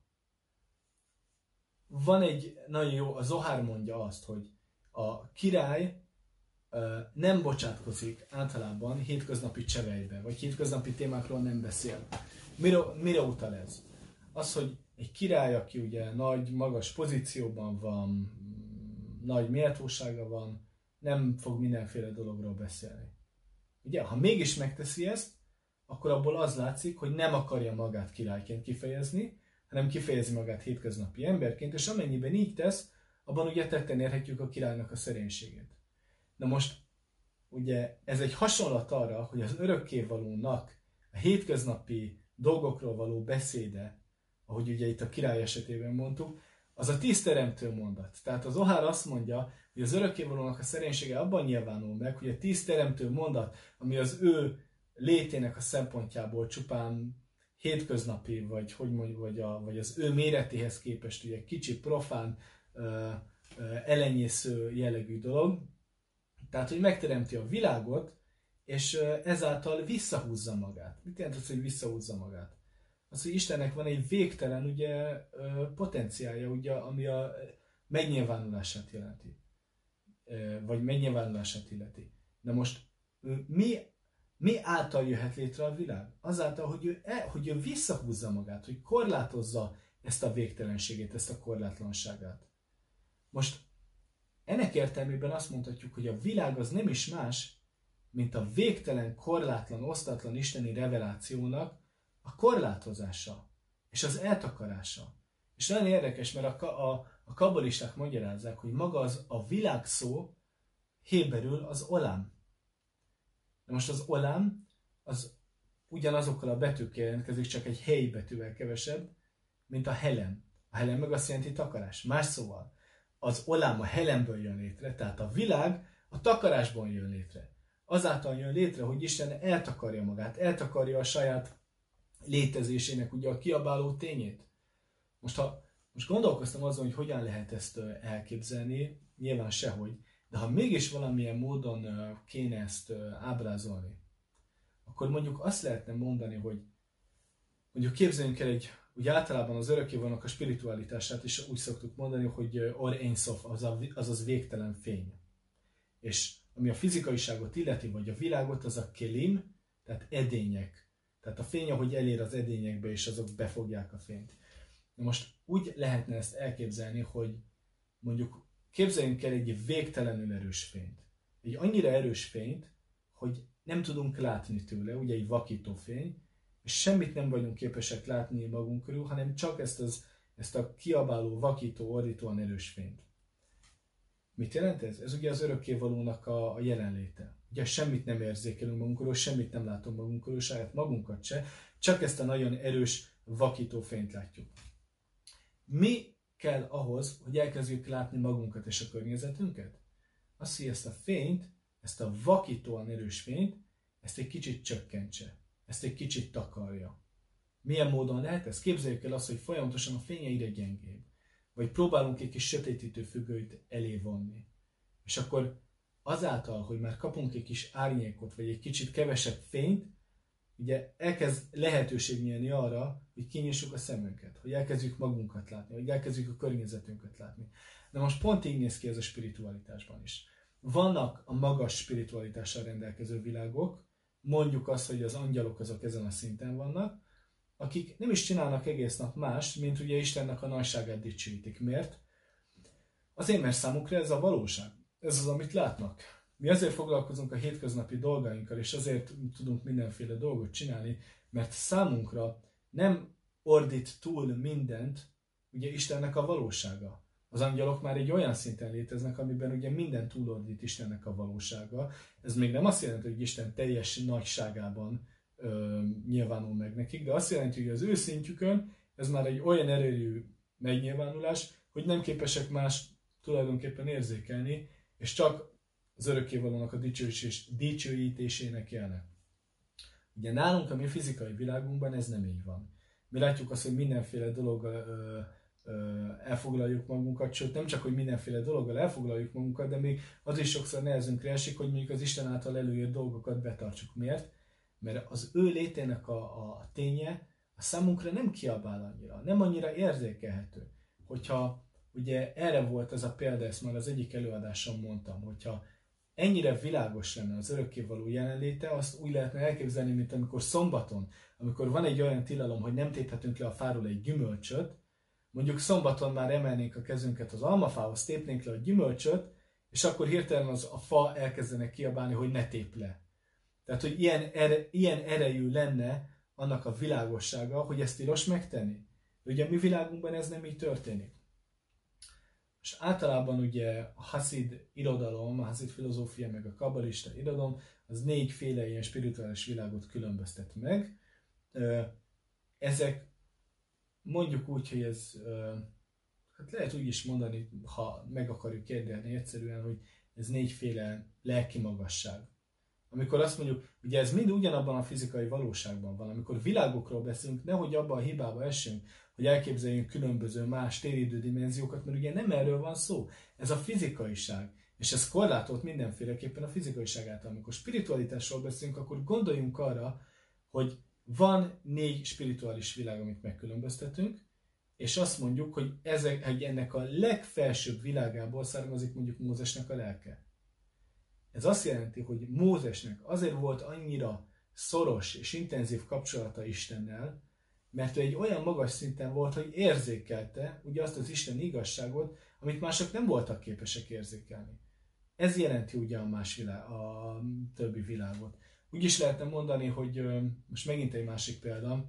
Van egy nagyon jó, a Zohár mondja azt, hogy a király ö, nem bocsátkozik általában hétköznapi csevejbe, vagy hétköznapi témákról nem beszél. Mire, mire utal ez? Az, hogy egy király, aki ugye nagy, magas pozícióban van, nagy méltósága van, nem fog mindenféle dologról beszélni. Ugye, ha mégis megteszi ezt, akkor abból az látszik, hogy nem akarja magát királyként kifejezni, hanem kifejezi magát hétköznapi emberként, és amennyiben így tesz, abban ugye tetten érhetjük a királynak a szerénységét. Na most, ugye ez egy hasonlat arra, hogy az örökkévalónak a hétköznapi dolgokról való beszéde, ahogy ugye itt a király esetében mondtuk, az a tíz teremtő mondat. Tehát az Zohár azt mondja, hogy az örökkévalónak a szerénysége abban nyilvánul meg, hogy a tíz teremtő mondat, ami az ő létének a szempontjából csupán hétköznapi, vagy, hogy mondjuk, vagy, a, vagy az ő méretéhez képest ugye kicsi, profán, ö, ö, elenyésző jellegű dolog. Tehát, hogy megteremti a világot, és ö, ezáltal visszahúzza magát. Mit jelent az, hogy visszahúzza magát? Az, hogy Istennek van egy végtelen ugye, ö, potenciálja, ugye, ami a megnyilvánulását jelenti. Ö, vagy megnyilvánulását illeti. Na most ö, mi Mi által jöhet létre a világ? Azáltal, hogy ő, e, hogy ő visszahúzza magát, hogy korlátozza ezt a végtelenségét, ezt a korlátlanságát. Most ennek értelmében azt mondhatjuk, hogy a világ az nem is más, mint a végtelen, korlátlan, osztatlan isteni revelációnak a korlátozása és az eltakarása. És nagyon érdekes, mert a, a, a kabbalisták magyarázzák, hogy maga az a világ szó héberül az olam. De most az olam az ugyanazokkal a betűkkel jelentkezik, csak egy helyi betűvel kevesebb, mint a helem. A helem meg azt jelenti takarás. Más szóval, az olam a helemből jön létre, tehát a világ a takarásból jön létre. Azáltal jön létre, hogy Isten eltakarja magát, eltakarja a saját létezésének ugye a kiabáló tényét. Most, ha, most gondolkoztam azon, hogy hogyan lehet ezt elképzelni, nyilván sehogy, de ha mégis valamilyen módon kéne ezt ábrázolni, akkor mondjuk azt lehetne mondani, hogy mondjuk képzeljünk el egy, úgy általában az örökkévalónak a spiritualitását is úgy szoktuk mondani, hogy Or Ein Sof, azaz végtelen fény. És ami a fizikaiságot illeti, vagy a világot, az a kelim, tehát edények. Tehát a fény, ahogy elér az edényekbe, és azok befogják a fényt. Na most úgy lehetne ezt elképzelni, hogy mondjuk képzeljünk el egy végtelenül erős fényt. Egy annyira erős fényt, hogy nem tudunk látni tőle, ugye egy vakító fény, és semmit nem vagyunk képesek látni magunk körül, hanem csak ezt, az, ezt a kiabáló, vakító, ordítóan erős fényt. Mit jelent ez? Ez ugye az örökkévalónak a, a jelenléte. Ugye semmit nem érzékelünk magunkról, semmit nem látunk magunkról, saját magunkat se, csak ezt a nagyon erős, vakító fényt látjuk. Mi kell ahhoz, hogy elkezdjük látni magunkat és a környezetünket? Azt, hogy ezt a fényt, ezt a vakítóan erős fényt, ezt egy kicsit csökkentse, ezt egy kicsit takarja. Milyen módon lehet ez? Képzeljük el azt, hogy folyamatosan a fény egyre gyengébb, vagy próbálunk egy kis sötétítő függönyt elé vonni. És akkor azáltal, hogy már kapunk egy kis árnyékot, vagy egy kicsit kevesebb fényt, ugye elkezd lehetőség nyílni arra, hogy kinyissuk a szemünket, hogy elkezdjük magunkat látni, hogy elkezdjük a környezetünket látni. De most pont így néz ki ez a spiritualitásban is. Vannak a magas spiritualitással rendelkező világok, mondjuk azt, hogy az angyalok azok ezen a szinten vannak, akik nem is csinálnak egész nap más, mint ugye Istennek a nagyságát dicsőítik. Miért? Azért, mert számukra ez a valóság. Ez az, amit látnak. Mi azért foglalkozunk a hétköznapi dolgainkkal, és azért tudunk mindenféle dolgot csinálni, mert számunkra nem ordít túl mindent ugye Istennek a valósága. Az angyalok már egy olyan szinten léteznek, amiben ugye minden túlordít Istennek a valósága. Ez még nem azt jelenti, hogy Isten teljes nagyságában ö, nyilvánul meg nekik, de azt jelenti, hogy az ő szintjükön ez már egy olyan erős megnyilvánulás, hogy nem képesek más tulajdonképpen érzékelni, és csak az örökkévalónak a dicsőítésének élnek. Ugye nálunk, a mi fizikai világunkban ez nem így van. Mi látjuk azt, hogy mindenféle dologgal ö, elfoglaljuk magunkat, sőt nem csak, hogy mindenféle dologgal elfoglaljuk magunkat, de még az is sokszor nehezünkre esik, hogy mondjuk az Isten által előírt dolgokat betartsuk. Miért? Mert az ő létének a, a ténye a számunkra nem kiabál annyira, nem annyira érzékelhető. Hogyha ugye erre volt ez a példa, ezt már az egyik előadáson mondtam, hogyha ennyire világos lenne az örökkévaló jelenléte, azt úgy lehetne elképzelni, mint amikor szombaton, amikor van egy olyan tilalom, hogy nem téphetünk le a fáról egy gyümölcsöt, mondjuk szombaton már emelnénk a kezünket az almafához, tépnénk le a gyümölcsöt, és akkor hirtelen az a fa elkezdenek kiabálni, hogy ne tép le. Tehát, hogy ilyen, ere, ilyen erejű lenne annak a világossága, hogy ezt tilos megtenni. Ugye a mi világunkban ez nem így történik. És általában ugye a haszid irodalom, a haszid filozófia, meg a kabbalista irodalom, az négyféle ilyen spirituális világot különböztet meg. Ezek mondjuk úgy, hogy ez, hát lehet úgy is mondani, ha meg akarjuk kérdelni egyszerűen, hogy ez négyféle lelki magasság. Amikor azt mondjuk, ugye ez mind ugyanabban a fizikai valóságban van, amikor világokról beszélünk, nehogy abban a hibába essünk, hogy elképzeljünk különböző más téridő dimenziókat, mert ugye nem erről van szó. Ez a fizikaiság, és ez korlátolt mindenféleképpen a fizikaiság által. Amikor spiritualitásról beszélünk, akkor gondoljunk arra, hogy van négy spirituális világ, amit megkülönböztetünk, és azt mondjuk, hogy, ezek, hogy ennek a legfelsőbb világából származik mondjuk Mózesnek a lelke. Ez azt jelenti, hogy Mózesnek azért volt annyira szoros és intenzív kapcsolata Istennel, mert ő egy olyan magas szinten volt, hogy érzékelte ugye azt az Isten igazságot, amit mások nem voltak képesek érzékelni. Ez jelenti ugye a, más világ, a többi világot. Úgy is lehetne mondani, hogy most megint egy másik példa,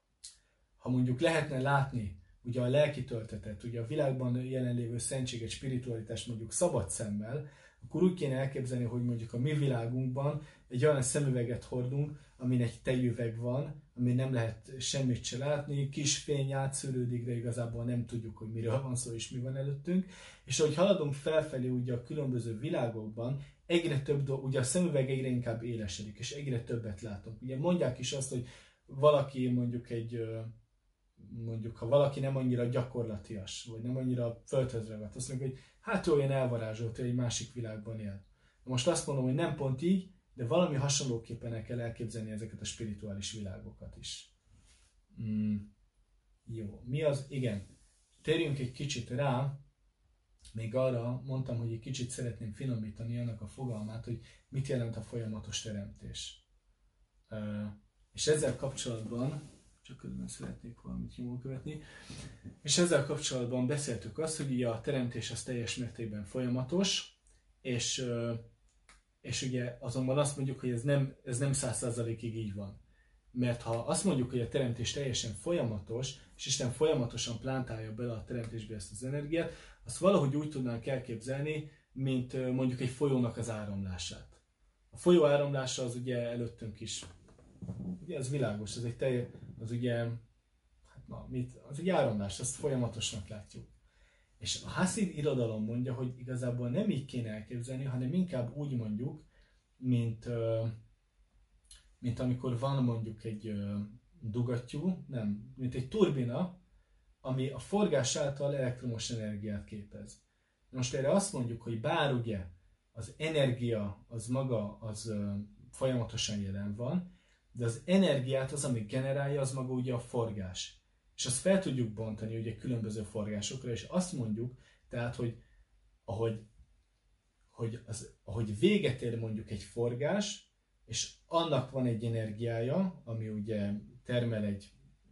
ha mondjuk lehetne látni ugye a lelki töltetet, ugye a világban jelenlévő szentséget, spiritualitást mondjuk szabad szemmel, akkor úgy kéne elképzelni, hogy mondjuk a mi világunkban egy olyan szemüveget hordunk, amin egy tejüveg van, amin nem lehet semmit se látni, kis fény átszűrődik, de igazából nem tudjuk, hogy miről van szó és mi van előttünk. És ahogy haladunk felfelé ugye a különböző világokban, egyre több dolog, ugye a szemüveg egyre inkább élesedik, és egyre többet látunk. Ugye mondják is azt, hogy valaki mondjuk egy, mondjuk ha valaki nem annyira gyakorlatias, vagy nem annyira földhöz ragadt, azt mondjuk, hogy hát ő olyan elvarázsolt, hogy egy másik világban él. Most azt mondom, hogy nem pont így, de valami hasonlóképpen el kell elképzelni ezeket a spirituális világokat is. Mm, jó, mi az? Igen, térjünk egy kicsit rá, még arra mondtam, hogy egy kicsit szeretném finomítani annak a fogalmát, hogy mit jelent a folyamatos teremtés. Uh, és ezzel kapcsolatban, csak közben szeretnék valamit nyomon követni, és ezzel kapcsolatban beszéltük azt, hogy ugye a teremtés az teljes mértékben folyamatos, és, uh, és ugye azonban azt mondjuk, hogy ez nem, ez nem száz százalékig így van. Mert ha azt mondjuk, hogy a teremtés teljesen folyamatos, és Isten folyamatosan plántálja bele a teremtésbe ezt az energiát, azt valahogy úgy tudnánk elképzelni, mint mondjuk egy folyónak az áramlását. A folyó áramlása az ugye előttünk is, ugye ez világos, ez egy telj, az ugye, hát na, mit, az egy áramlás, azt folyamatosnak látjuk. És a haszid irodalom mondja, hogy igazából nem így kéne elképzelni, hanem inkább úgy mondjuk, mint, mint amikor van mondjuk egy dugattyú, nem, mint egy turbina, ami a forgás által elektromos energiát képez. Most erre azt mondjuk, hogy bár ugye az energia az maga az ö, folyamatosan jelen van, de az energiát az, ami generálja, az maga ugye a forgás. És azt fel tudjuk bontani ugye különböző forgásokra, és azt mondjuk, tehát, hogy ahogy, hogy az, ahogy véget ér mondjuk egy forgás, és annak van egy energiája, ami ugye termel egy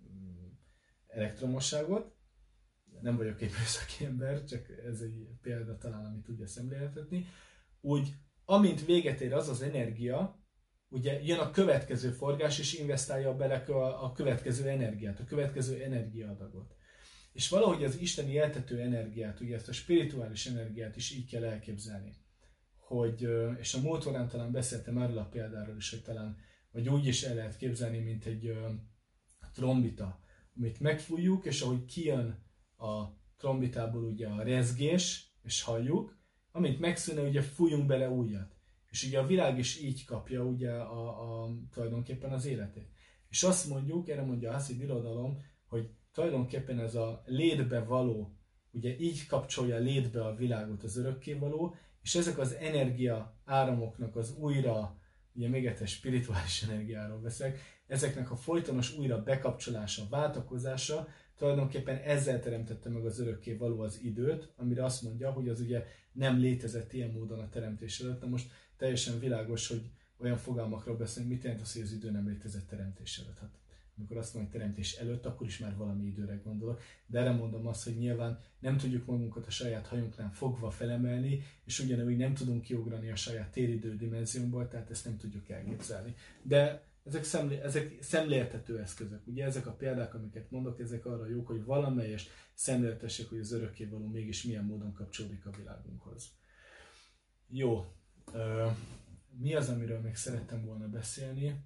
elektromosságot, nem vagyok egy műszaki ember, csak ez egy példa talán, amit tudja szemléltetni, úgy, amint véget ér az az energia, ugye jön a következő forgás, és investálja bele a következő energiát, a következő energiaadagot. És valahogy az isteni éltető energiát, ugye ezt a spirituális energiát is így kell elképzelni. Hogy, és a múlt órán talán beszéltem erről a példáról is, hogy talán, vagy úgy is el lehet képzelni, mint egy trombita, amit megfújjuk, és ahogy kijön a trombitából ugye a rezgés, és halljuk, amint megszűnne, ugye fújjunk bele újat. És ugye a világ is így kapja ugye a, a, tulajdonképpen az életét. És azt mondjuk, erre mondja a haszid irodalom, hogy tulajdonképpen ez a létbe való, ugye így kapcsolja létbe a világot az örökkévaló, és ezek az energia áramoknak az újra, ugye még egyszer spirituális energiáról beszélek, ezeknek a folytonos újra bekapcsolása, váltakozása, tulajdonképpen ezzel teremtette meg az örökkévaló az időt, amire azt mondja, hogy az ugye nem létezett ilyen módon a teremtés előtt. Na most teljesen világos, hogy olyan fogalmakról beszélünk, mit jelent az, hogy az idő nem létezett teremtés előtt. Hát, amikor azt mondom, hogy teremtés előtt, akkor is már valami időre gondolok. De erre mondom azt, hogy nyilván nem tudjuk magunkat a saját hajunknál fogva felemelni, és ugyanúgy nem tudunk kiugrani a saját téridő dimenziónkból, tehát ezt nem tudjuk elképzelni. De ezek, szemlé, ezek szemléltető eszközök. Ugye ezek a példák, amiket mondok, ezek arra jók, hogy valamelyest szemléltessék, hogy az örökkévaló mégis milyen módon kapcsolódik a világunkhoz. Jó. Mi az, amiről még szerettem volna beszélni?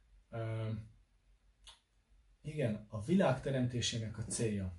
Igen, a világ teremtésének a célja.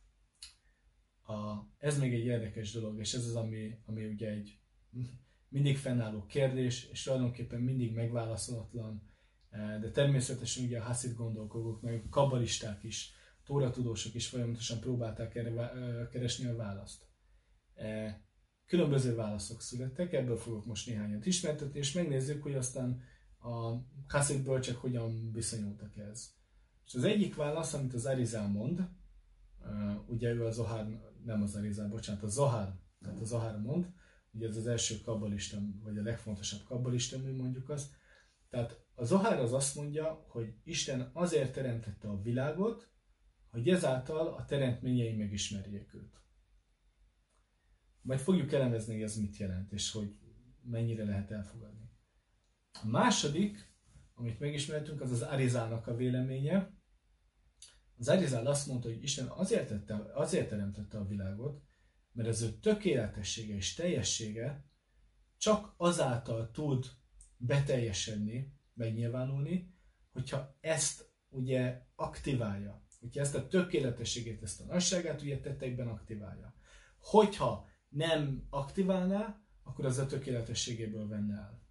A, ez még egy érdekes dolog, és ez az, ami, ami ugye egy mindig fennálló kérdés, és tulajdonképpen mindig megválaszolatlan, de természetesen ugye a haszid gondolkodók, meg a kabbalisták is, tóratudósok is folyamatosan próbálták erre keresni a választ. Különböző válaszok születtek, ebből fogok most néhányat ismertetni, és megnézzük, hogy aztán a haszid bölcsek hogyan viszonyultak ehhez. És az egyik válasz, amit az Arizal mond, ugye ő a Zohar, nem az Arizal, bocsánat, a Zohar, tehát a Zohar mond, ugye ez az első kabbalista, vagy a legfontosabb kabbalista mű, mondjuk azt. Tehát a Zohar az azt mondja, hogy Isten azért teremtette a világot, hogy ezáltal a teremtményei megismerjék őt. Majd fogjuk elemezni, hogy ez mit jelent, és hogy mennyire lehet elfogadni. A második, amit megismertünk, az az Arizalnak a véleménye. Az Arizal azt mondta, hogy Isten azért, tette, azért teremtette a világot, mert az ő tökéletessége és teljessége csak azáltal tud beteljesedni, megnyilvánulni, hogyha ezt ugye aktiválja, hogyha ezt a tökéletességét, ezt a nagyságát ugye tettekben aktiválja. Hogyha nem aktiválná, akkor az a tökéletességéből venne el.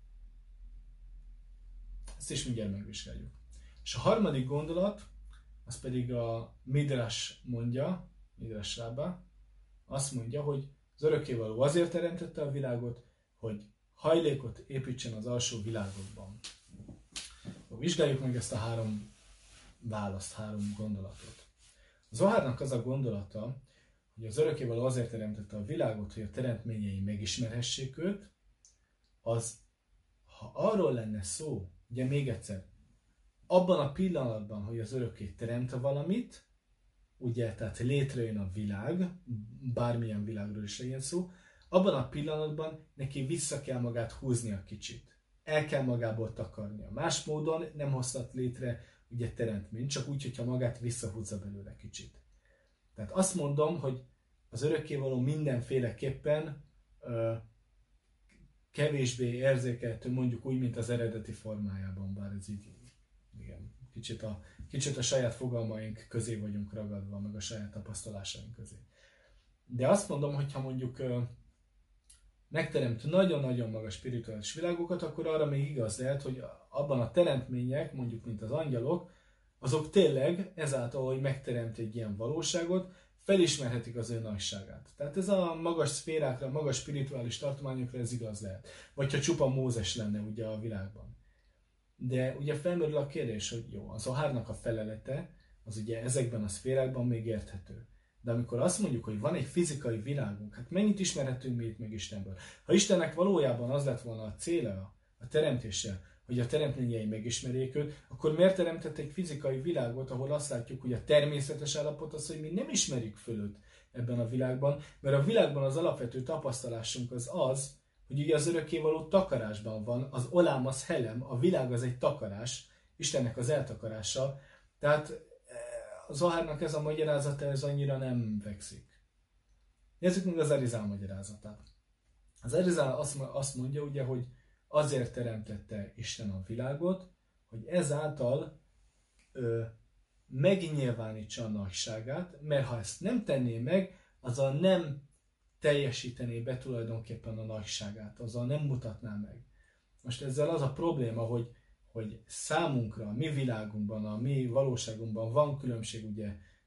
Ezt is mindjárt megvizsgáljuk. És a harmadik gondolat, az pedig a Midrash mondja, Midrash Rába, azt mondja, hogy az örökkévaló azért teremtette a világot, hogy hajlékot építsen az alsó világokban. Vizsgáljuk meg ezt a három választ, három gondolatot. A Zohárnak az a gondolata, hogy az örökkévaló azért teremtette a világot, hogy a teremtményei megismerhessék őt, az, ha arról lenne szó, ugye még egyszer, abban a pillanatban, hogy az örökké teremte valamit, ugye, tehát létrejön a világ, bármilyen világról is legyen szó, abban a pillanatban neki vissza kell magát húzni a kicsit. El kell magából takarnia. Más módon nem hozhat létre ugye teremtményt, csak úgy, hogyha magát visszahúzza belőle kicsit. Tehát azt mondom, hogy az örökkévaló mindenféleképpen ö, kevésbé érzékelhető, mondjuk úgy, mint az eredeti formájában, bár ez így, igen, kicsit a, kicsit a saját fogalmaink közé vagyunk ragadva, meg a saját tapasztalásaink közé. De azt mondom, hogyha mondjuk ö, megteremt nagyon-nagyon magas spirituális világokat, akkor arra még igaz lehet, hogy abban a teremtmények, mondjuk mint az angyalok, azok tényleg ezáltal, hogy megteremt egy ilyen valóságot, felismerhetik az ő nagyságát. Tehát ez a magas szférákra, a magas spirituális tartományokra ez igaz lehet. Vagy ha csupa Mózes lenne ugye a világban. De ugye felmerül a kérdés, hogy jó, az Zohárnak a felelete, az ugye ezekben a szférákban még érthető. De amikor azt mondjuk, hogy van egy fizikai világunk, hát mennyit ismerhetünk mi itt meg Istenből? Ha Istennek valójában az lett volna a célja a teremtéssel, hogy a teremtményei megismerjék őt, akkor miért teremtett egy fizikai világot, ahol azt látjuk, hogy a természetes állapot az, hogy mi nem ismerjük föl őt ebben a világban, mert a világban az alapvető tapasztalásunk az az, hogy ugye az örökkévaló takarásban van, az olám az helem, a világ az egy takarás, Istennek az eltakarása, tehát a Zohárnak ez a magyarázata, ez annyira nem vekszik. Nézzük meg az Arizal magyarázatát. Az Arizal azt, azt mondja ugye, hogy azért teremtette Isten a világot, hogy ezáltal ö, megnyilvánítsa a nagyságát, mert ha ezt nem tenné meg, azzal nem teljesítené be tulajdonképpen a nagyságát, azzal nem mutatná meg. Most ezzel az a probléma, hogy, hogy számunkra, a mi világunkban, a mi valóságunkban van különbség ugye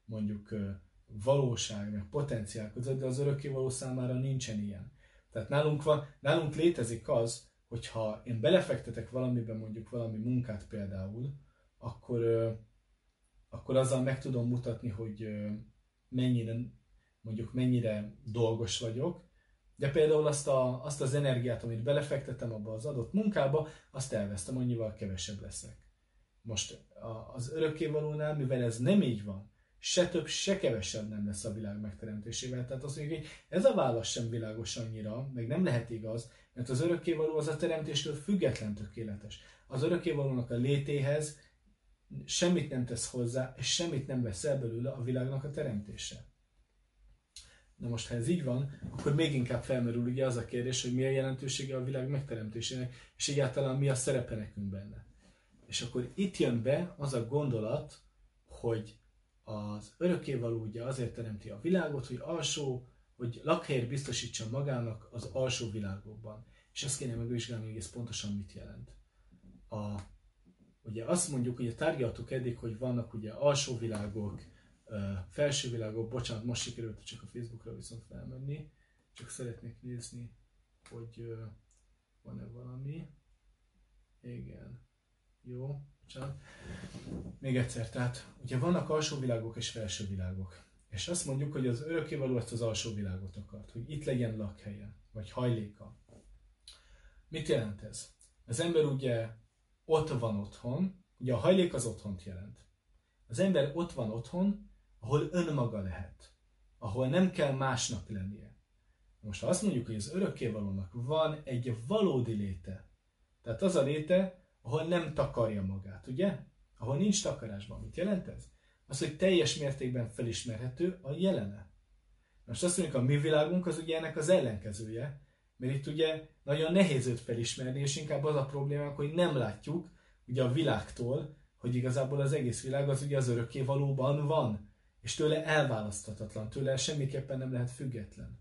mondjuk valóság, meg potenciál között, de az örökkévaló számára nincsen ilyen. Tehát nálunk, van, nálunk létezik az, hogyha én belefektetek valamiben, mondjuk valami munkát például, akkor, akkor azzal meg tudom mutatni, hogy mennyire, mondjuk mennyire dolgos vagyok, de például azt, a, azt az energiát, amit belefektetem abba az adott munkába, azt elvesztem, annyival kevesebb leszek. Most az örökkévalónál, mivel ez nem így van, se több, se kevesebb nem lesz a világ megteremtésével. Tehát azt mondjuk, hogy ez a válasz sem világos annyira, meg nem lehet igaz, mert az örökkévaló az a teremtéstől független tökéletes. Az örökkévalónak a létéhez semmit nem tesz hozzá, és semmit nem vesz el belőle a világnak a teremtése. Na most, ha ez így van, akkor még inkább felmerül ugye az a kérdés, hogy mi a jelentősége a világ megteremtésének, és egyáltalán mi a szerepe nekünk benne. És akkor itt jön be az a gondolat, hogy az örökkévaló ugye azért teremti a világot, hogy alsó, hogy lakhelyet biztosítson magának az alsó világokban. És ezt kéne megvizsgálni, hogy ez pontosan mit jelent. A, ugye azt mondjuk, hogy tárgyaltuk eddig, hogy vannak ugye alsó világok, felső világok, bocsánat, most sikerült csak a Facebookra viszont felmenni, csak szeretnék nézni, hogy van-e valami. Igen. Jó, bocsánat. Még egyszer, tehát ugye vannak alsó világok és felső világok. És azt mondjuk, hogy az örökkévaló ezt az alsó világot akart, hogy itt legyen lakhelye, vagy hajléka. Mit jelent ez? Az ember ugye ott van otthon, ugye a hajlék az otthont jelent. Az ember ott van otthon, ahol önmaga lehet, ahol nem kell másnak lennie. Most ha azt mondjuk, hogy az örökkévalónak van egy valódi léte, tehát az a léte, ahol nem takarja magát, ugye? Ahol nincs takarásban. Mit jelent ez? Az, hogy teljes mértékben felismerhető a jelene. Most azt mondjuk, a mi világunk az ugye ennek az ellenkezője, mert itt ugye nagyon nehéz őt felismerni, és inkább az a problémák, hogy nem látjuk ugye a világtól, hogy igazából az egész világ az ugye az örökkévalóban van, és tőle elválaszthatatlan, tőle semmiképpen nem lehet független.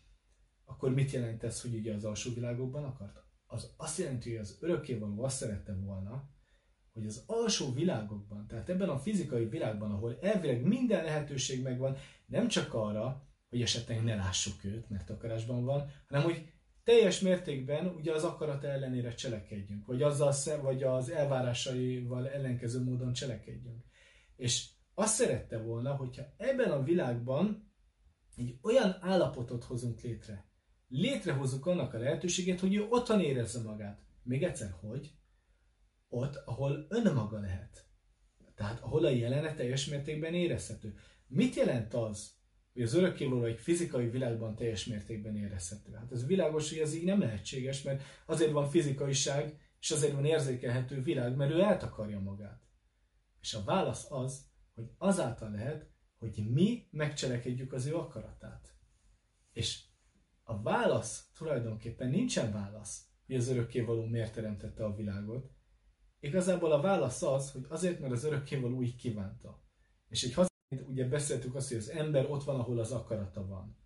Akkor mit jelent ez, hogy ugye az alsó világokban akart? Az azt jelenti, hogy az örökkévaló azt szerette volna, hogy az alsó világokban, tehát ebben a fizikai világban, ahol elvileg minden lehetőség megvan, nem csak arra, hogy esetleg ne lássuk őt, mert takarásban van, hanem hogy teljes mértékben ugye az akarata ellenére cselekedjünk, vagy, azzal, vagy az elvárásaival ellenkező módon cselekedjünk. És azt szerette volna, hogyha ebben a világban egy olyan állapotot hozunk létre, létrehozzuk annak a lehetőségét, hogy ő otthon érezze magát. Még egyszer, hogy? Ott, ahol önmaga lehet. Tehát ahol a jelene teljes mértékben érezhető. Mit jelent az, hogy az örökkévaló egy fizikai világban teljes mértékben érezhető? Hát ez világos, hogy ez így nem lehetséges, mert azért van fizikaiság, és azért van érzékelhető világ, mert ő eltakarja magát. És a válasz az, hogy azáltal lehet, hogy mi megcselekedjük az ő akaratát. És a válasz tulajdonképpen nincsen válasz, hogy az örökkévaló miért teremtette a világot. Igazából a válasz az, hogy azért, mert az örökkévaló így kívánta. És egy hasonlít, ugye beszéltük azt, hogy az ember ott van, ahol az akarata van.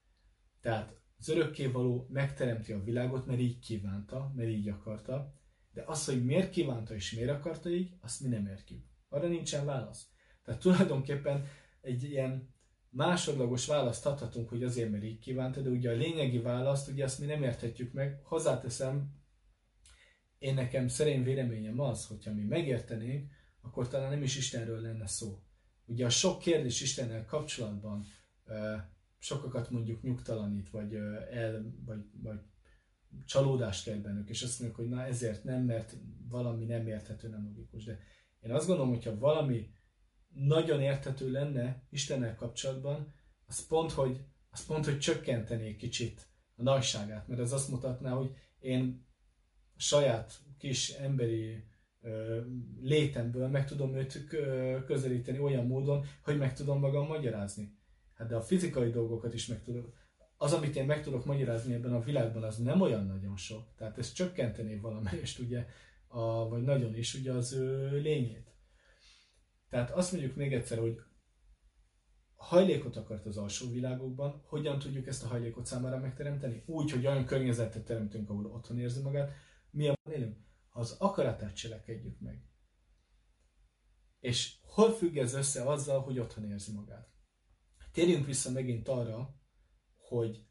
Tehát az örökkévaló megteremti a világot, mert így kívánta, mert így akarta, de az, hogy miért kívánta és miért akarta így, azt mi nem értjük. Arra nincsen válasz. Tehát tulajdonképpen egy ilyen másodlagos választ adhatunk, hogy azért, mert így kívánta, de ugye a lényegi választ, ugye azt mi nem érthetjük meg. Hozzáteszem, én nekem szerény véleményem az, hogyha mi megértenénk, akkor talán nem is Istenről lenne szó. Ugye a sok kérdés Istennel kapcsolatban sokakat mondjuk nyugtalanít, vagy, el, vagy, vagy csalódást kelt bennük, és azt mondjuk, hogy na ezért nem, mert valami nem érthető, nem logikus. De én azt gondolom, hogyha valami nagyon érthető lenne Istennel kapcsolatban, az pont, hogy, az pont, hogy csökkentené kicsit a nagyságát, mert ez azt mutatná, hogy én saját kis emberi ö, létemből meg tudom őt közelíteni olyan módon, hogy meg tudom magam magyarázni. Hát de a fizikai dolgokat is meg tudok. Az, amit én meg tudok magyarázni ebben a világban, az nem olyan nagyon sok. Tehát ez csökkentené valamelyest, ugye, a, vagy nagyon is ugye az ő lényét. Tehát azt mondjuk még egyszer, hogy hajlékot akart az alsó világokban, hogyan tudjuk ezt a hajlékot számára megteremteni? Úgy, hogy olyan környezetet teremtünk, ahol otthon érzi magát. Milyen élünk? Ha az akaratát cselekedjük meg. És hol függ ez össze azzal, hogy otthon érzi magát? Térjünk vissza megint arra, hogy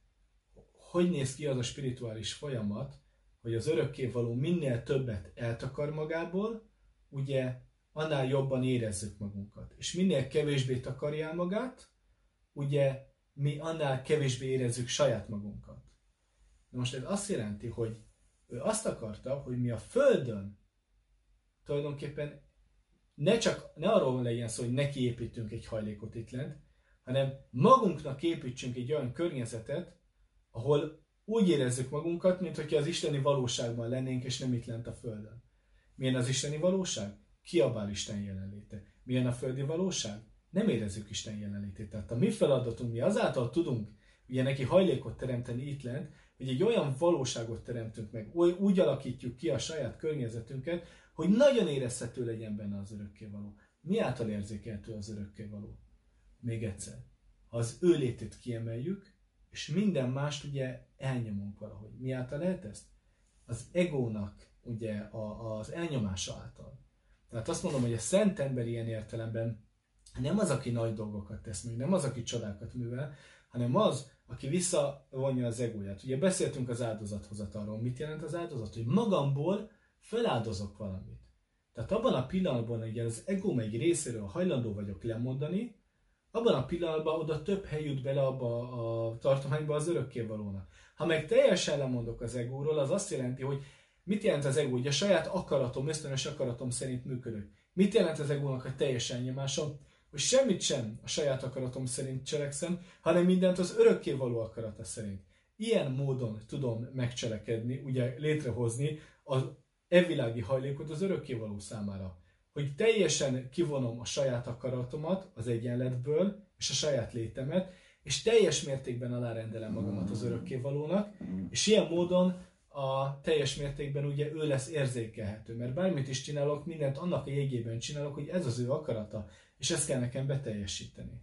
hogy néz ki az a spirituális folyamat, hogy az örökkévaló minél többet eltakar magából, ugye annál jobban érezzük magunkat. És minél kevésbé takarja el magát, ugye mi annál kevésbé érezzük saját magunkat. Na most ez azt jelenti, hogy ő azt akarta, hogy mi a Földön tulajdonképpen ne csak, ne arról legyen szó, hogy neki építünk egy hajlékot itt lent, hanem magunknak építsünk egy olyan környezetet, ahol úgy érezzük magunkat, mint hogyha az isteni valóságban lennénk, és nem itt lent a Földön. Milyen az isteni valóság? Kiabál Isten jelenléte. Milyen a földi valóság? Nem érezzük Isten jelenlétét. Tehát a mi feladatunk, mi azáltal tudunk ugye neki hajlékot teremteni itt lent, hogy egy olyan valóságot teremtünk meg, úgy alakítjuk ki a saját környezetünket, hogy nagyon érezhető legyen benne az örökkévaló. Mi által érzékelhető az örökkévaló? Még egyszer. Ha az ő létét kiemeljük, és minden mást ugye elnyomunk valahogy. Mi által lehet ezt? Az egónak ugye a, az elnyomása által. Tehát azt mondom, hogy a szent ember ilyen értelemben nem az, aki nagy dolgokat tesz meg, nem az, aki csodákat művel, hanem az, aki visszavonja az egóját. Ugye beszéltünk az áldozathozatalról. Mit jelent az áldozat? Hogy magamból feláldozok valamit. Tehát abban a pillanatban, hogy az egóm egy részéről hajlandó vagyok lemondani, abban a pillanatban oda több hely jut bele abba a tartományba az örökkévalónak. Ha meg teljesen lemondok az egóról, az azt jelenti, hogy mit jelent az egó? Hogy a saját akaratom, ösztönös akaratom szerint működök. Mit jelent az egónak a teljes elnyomásom? Hogy semmit sem a saját akaratom szerint cselekszem, hanem mindent az örökkévaló akarata szerint. Ilyen módon tudom megcselekedni, ugye létrehozni az evvilági hajlékot az örökkévaló számára. Hogy teljesen kivonom a saját akaratomat az egyenletből, és a saját létemet, és teljes mértékben alárendelem magamat az örökkévalónak, és ilyen módon a teljes mértékben ugye ő lesz érzékelhető, mert bármit is csinálok, mindent annak a jegyében csinálok, hogy ez az ő akarata, és ezt kell nekem beteljesíteni.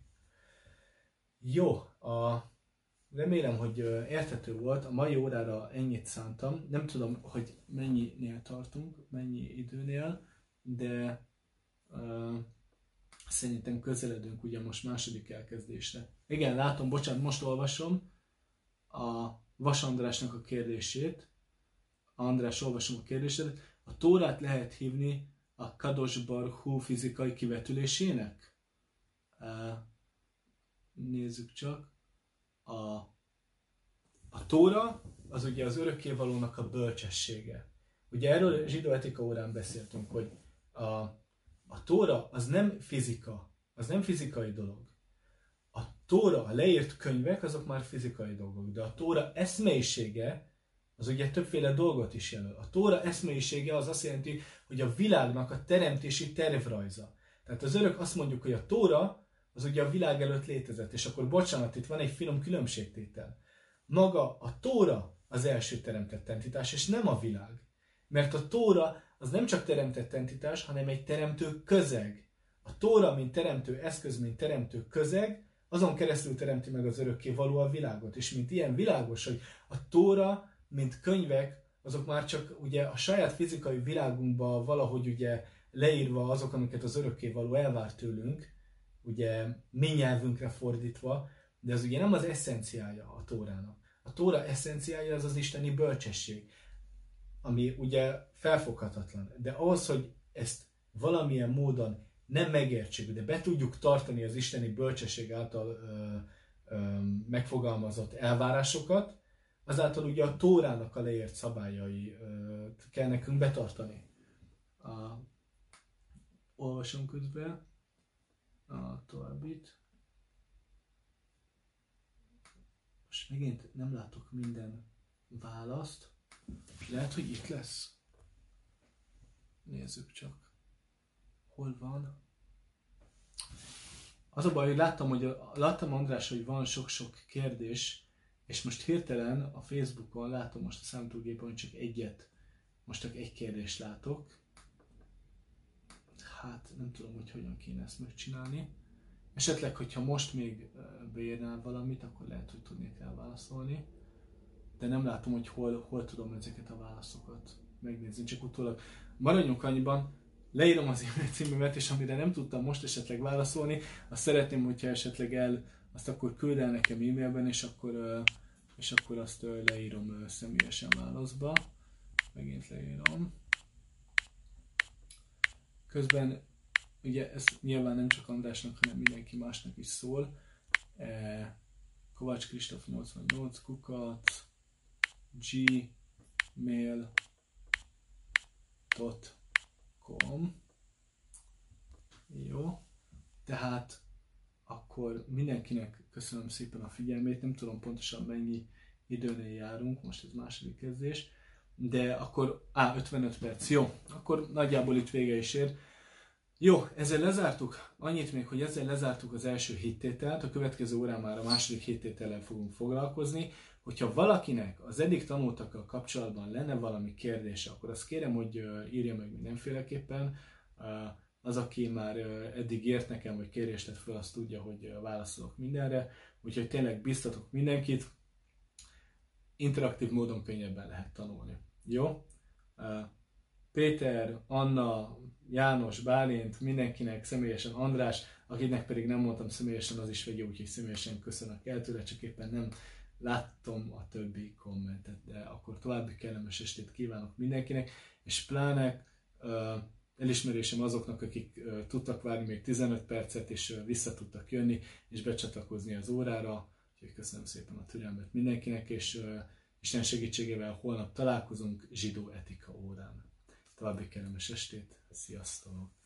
Jó, a... remélem, hogy érthető volt, a mai órára ennyit szántam, nem tudom, hogy mennyinél tartunk, mennyi időnél, de uh, szerintem közeledünk ugye most második elkezdésre. Igen, látom, bocsánat, most olvasom a Vas Andrásnak a kérdését. András, olvasom a kérdését. A Tórát lehet hívni a Kadosh Baruch Hu fizikai kivetülésének? Uh, nézzük csak. A, a Tóra az ugye az örökkévalónak a bölcsessége. Ugye erről a zsidó etika órán beszéltünk, hogy a, a Tóra az nem fizika, az nem fizikai dolog. A Tóra, a leírt könyvek, azok már fizikai dolgok, de a Tóra eszmeisége az ugye többféle dolgot is jelöl. A Tóra eszmeisége az azt jelenti, hogy a világnak a teremtési tervrajza. Tehát az örök azt mondjuk, hogy a Tóra az ugye a világ előtt létezett, és akkor bocsánat, itt van egy finom különbségtétel. Maga a Tóra az első teremtett entitás, és nem a világ. Mert a Tóra az nem csak teremtett entitás, hanem egy teremtő közeg. A Tóra, mint teremtő eszköz, mint teremtő közeg, azon keresztül teremti meg az örökkévaló a világot. És mint ilyen világos, hogy a Tóra, mint könyvek, azok már csak ugye a saját fizikai világunkban valahogy ugye leírva azok, amiket az örökkévaló elvár tőlünk, ugye mi nyelvünkre fordítva, de ez ugye nem az eszenciája a Tórának. A Tóra eszenciája az az isteni bölcsesség, ami ugye felfoghatatlan. De ahhoz, hogy ezt valamilyen módon nem megértsük, de be tudjuk tartani az isteni bölcsesség által ö, ö, megfogalmazott elvárásokat, azáltal ugye a Tórának a leírt szabályai ö, kell nekünk betartani. A, olvasom közben a továbbit. Most megint nem látok minden választ. Lehet, hogy itt lesz. Nézzük csak. Hol van? Az a baj, hogy láttam, hogy láttam András, hogy van sok-sok kérdés, és most hirtelen a Facebookon látom most a számítógépen, hogy csak egyet, most csak egy kérdést látok. Hát nem tudom, hogy hogyan kéne ezt megcsinálni. Esetleg, hogyha most még beírnál valamit, akkor lehet, hogy tudnék elválaszolni. De nem látom, hogy hol, hol tudom ezeket a válaszokat megnézni, csak utólag. Maradjunk annyiban, leírom az e-mail címümet, és amire nem tudtam most esetleg válaszolni, azt szeretném, hogyha esetleg el, azt akkor küld el nekem e-mailben, és akkor, és akkor azt leírom személyesen válaszba. Megint leírom. Közben, ugye ez nyilván nem csak Andrásnak, hanem mindenki másnak is szól. Kovács Kristóf nyolcvannyolc kukac gmail pont com. Jó, tehát akkor mindenkinek köszönöm szépen a figyelmét, nem tudom pontosan mennyi időnél járunk, most ez második kezdés, de akkor, á, ötvenöt perc, jó, akkor nagyjából itt vége is ér. Jó, ezzel lezártuk, annyit még, hogy ezzel lezártuk az első hittételt, a következő órán már a második hittétellel fogunk foglalkozni. Hogyha valakinek az eddig tanultakkal kapcsolatban lenne valami kérdése, akkor azt kérem, hogy írja meg mindenféleképpen. Az, aki már eddig ért nekem, vagy kérést tett fel, azt tudja, hogy válaszolok mindenre. Úgyhogy tényleg biztatok mindenkit, interaktív módon könnyebben lehet tanulni. Jó? Péter, Anna, János, Bálint, mindenkinek személyesen, András, akinek pedig nem mondtam személyesen, az is vegye, úgyhogy személyesen köszönök el tőle, csak éppen nem láttam a többi kommentet, de akkor további kellemes estét kívánok mindenkinek, és pláne uh, elismerésem azoknak, akik uh, tudtak várni még tizenöt percet, és uh, vissza tudtak jönni, és becsatlakozni az órára, úgyhogy köszönöm szépen a türelmet mindenkinek, és uh, Isten segítségével holnap találkozunk zsidó etika órán. További kellemes estét, sziasztok!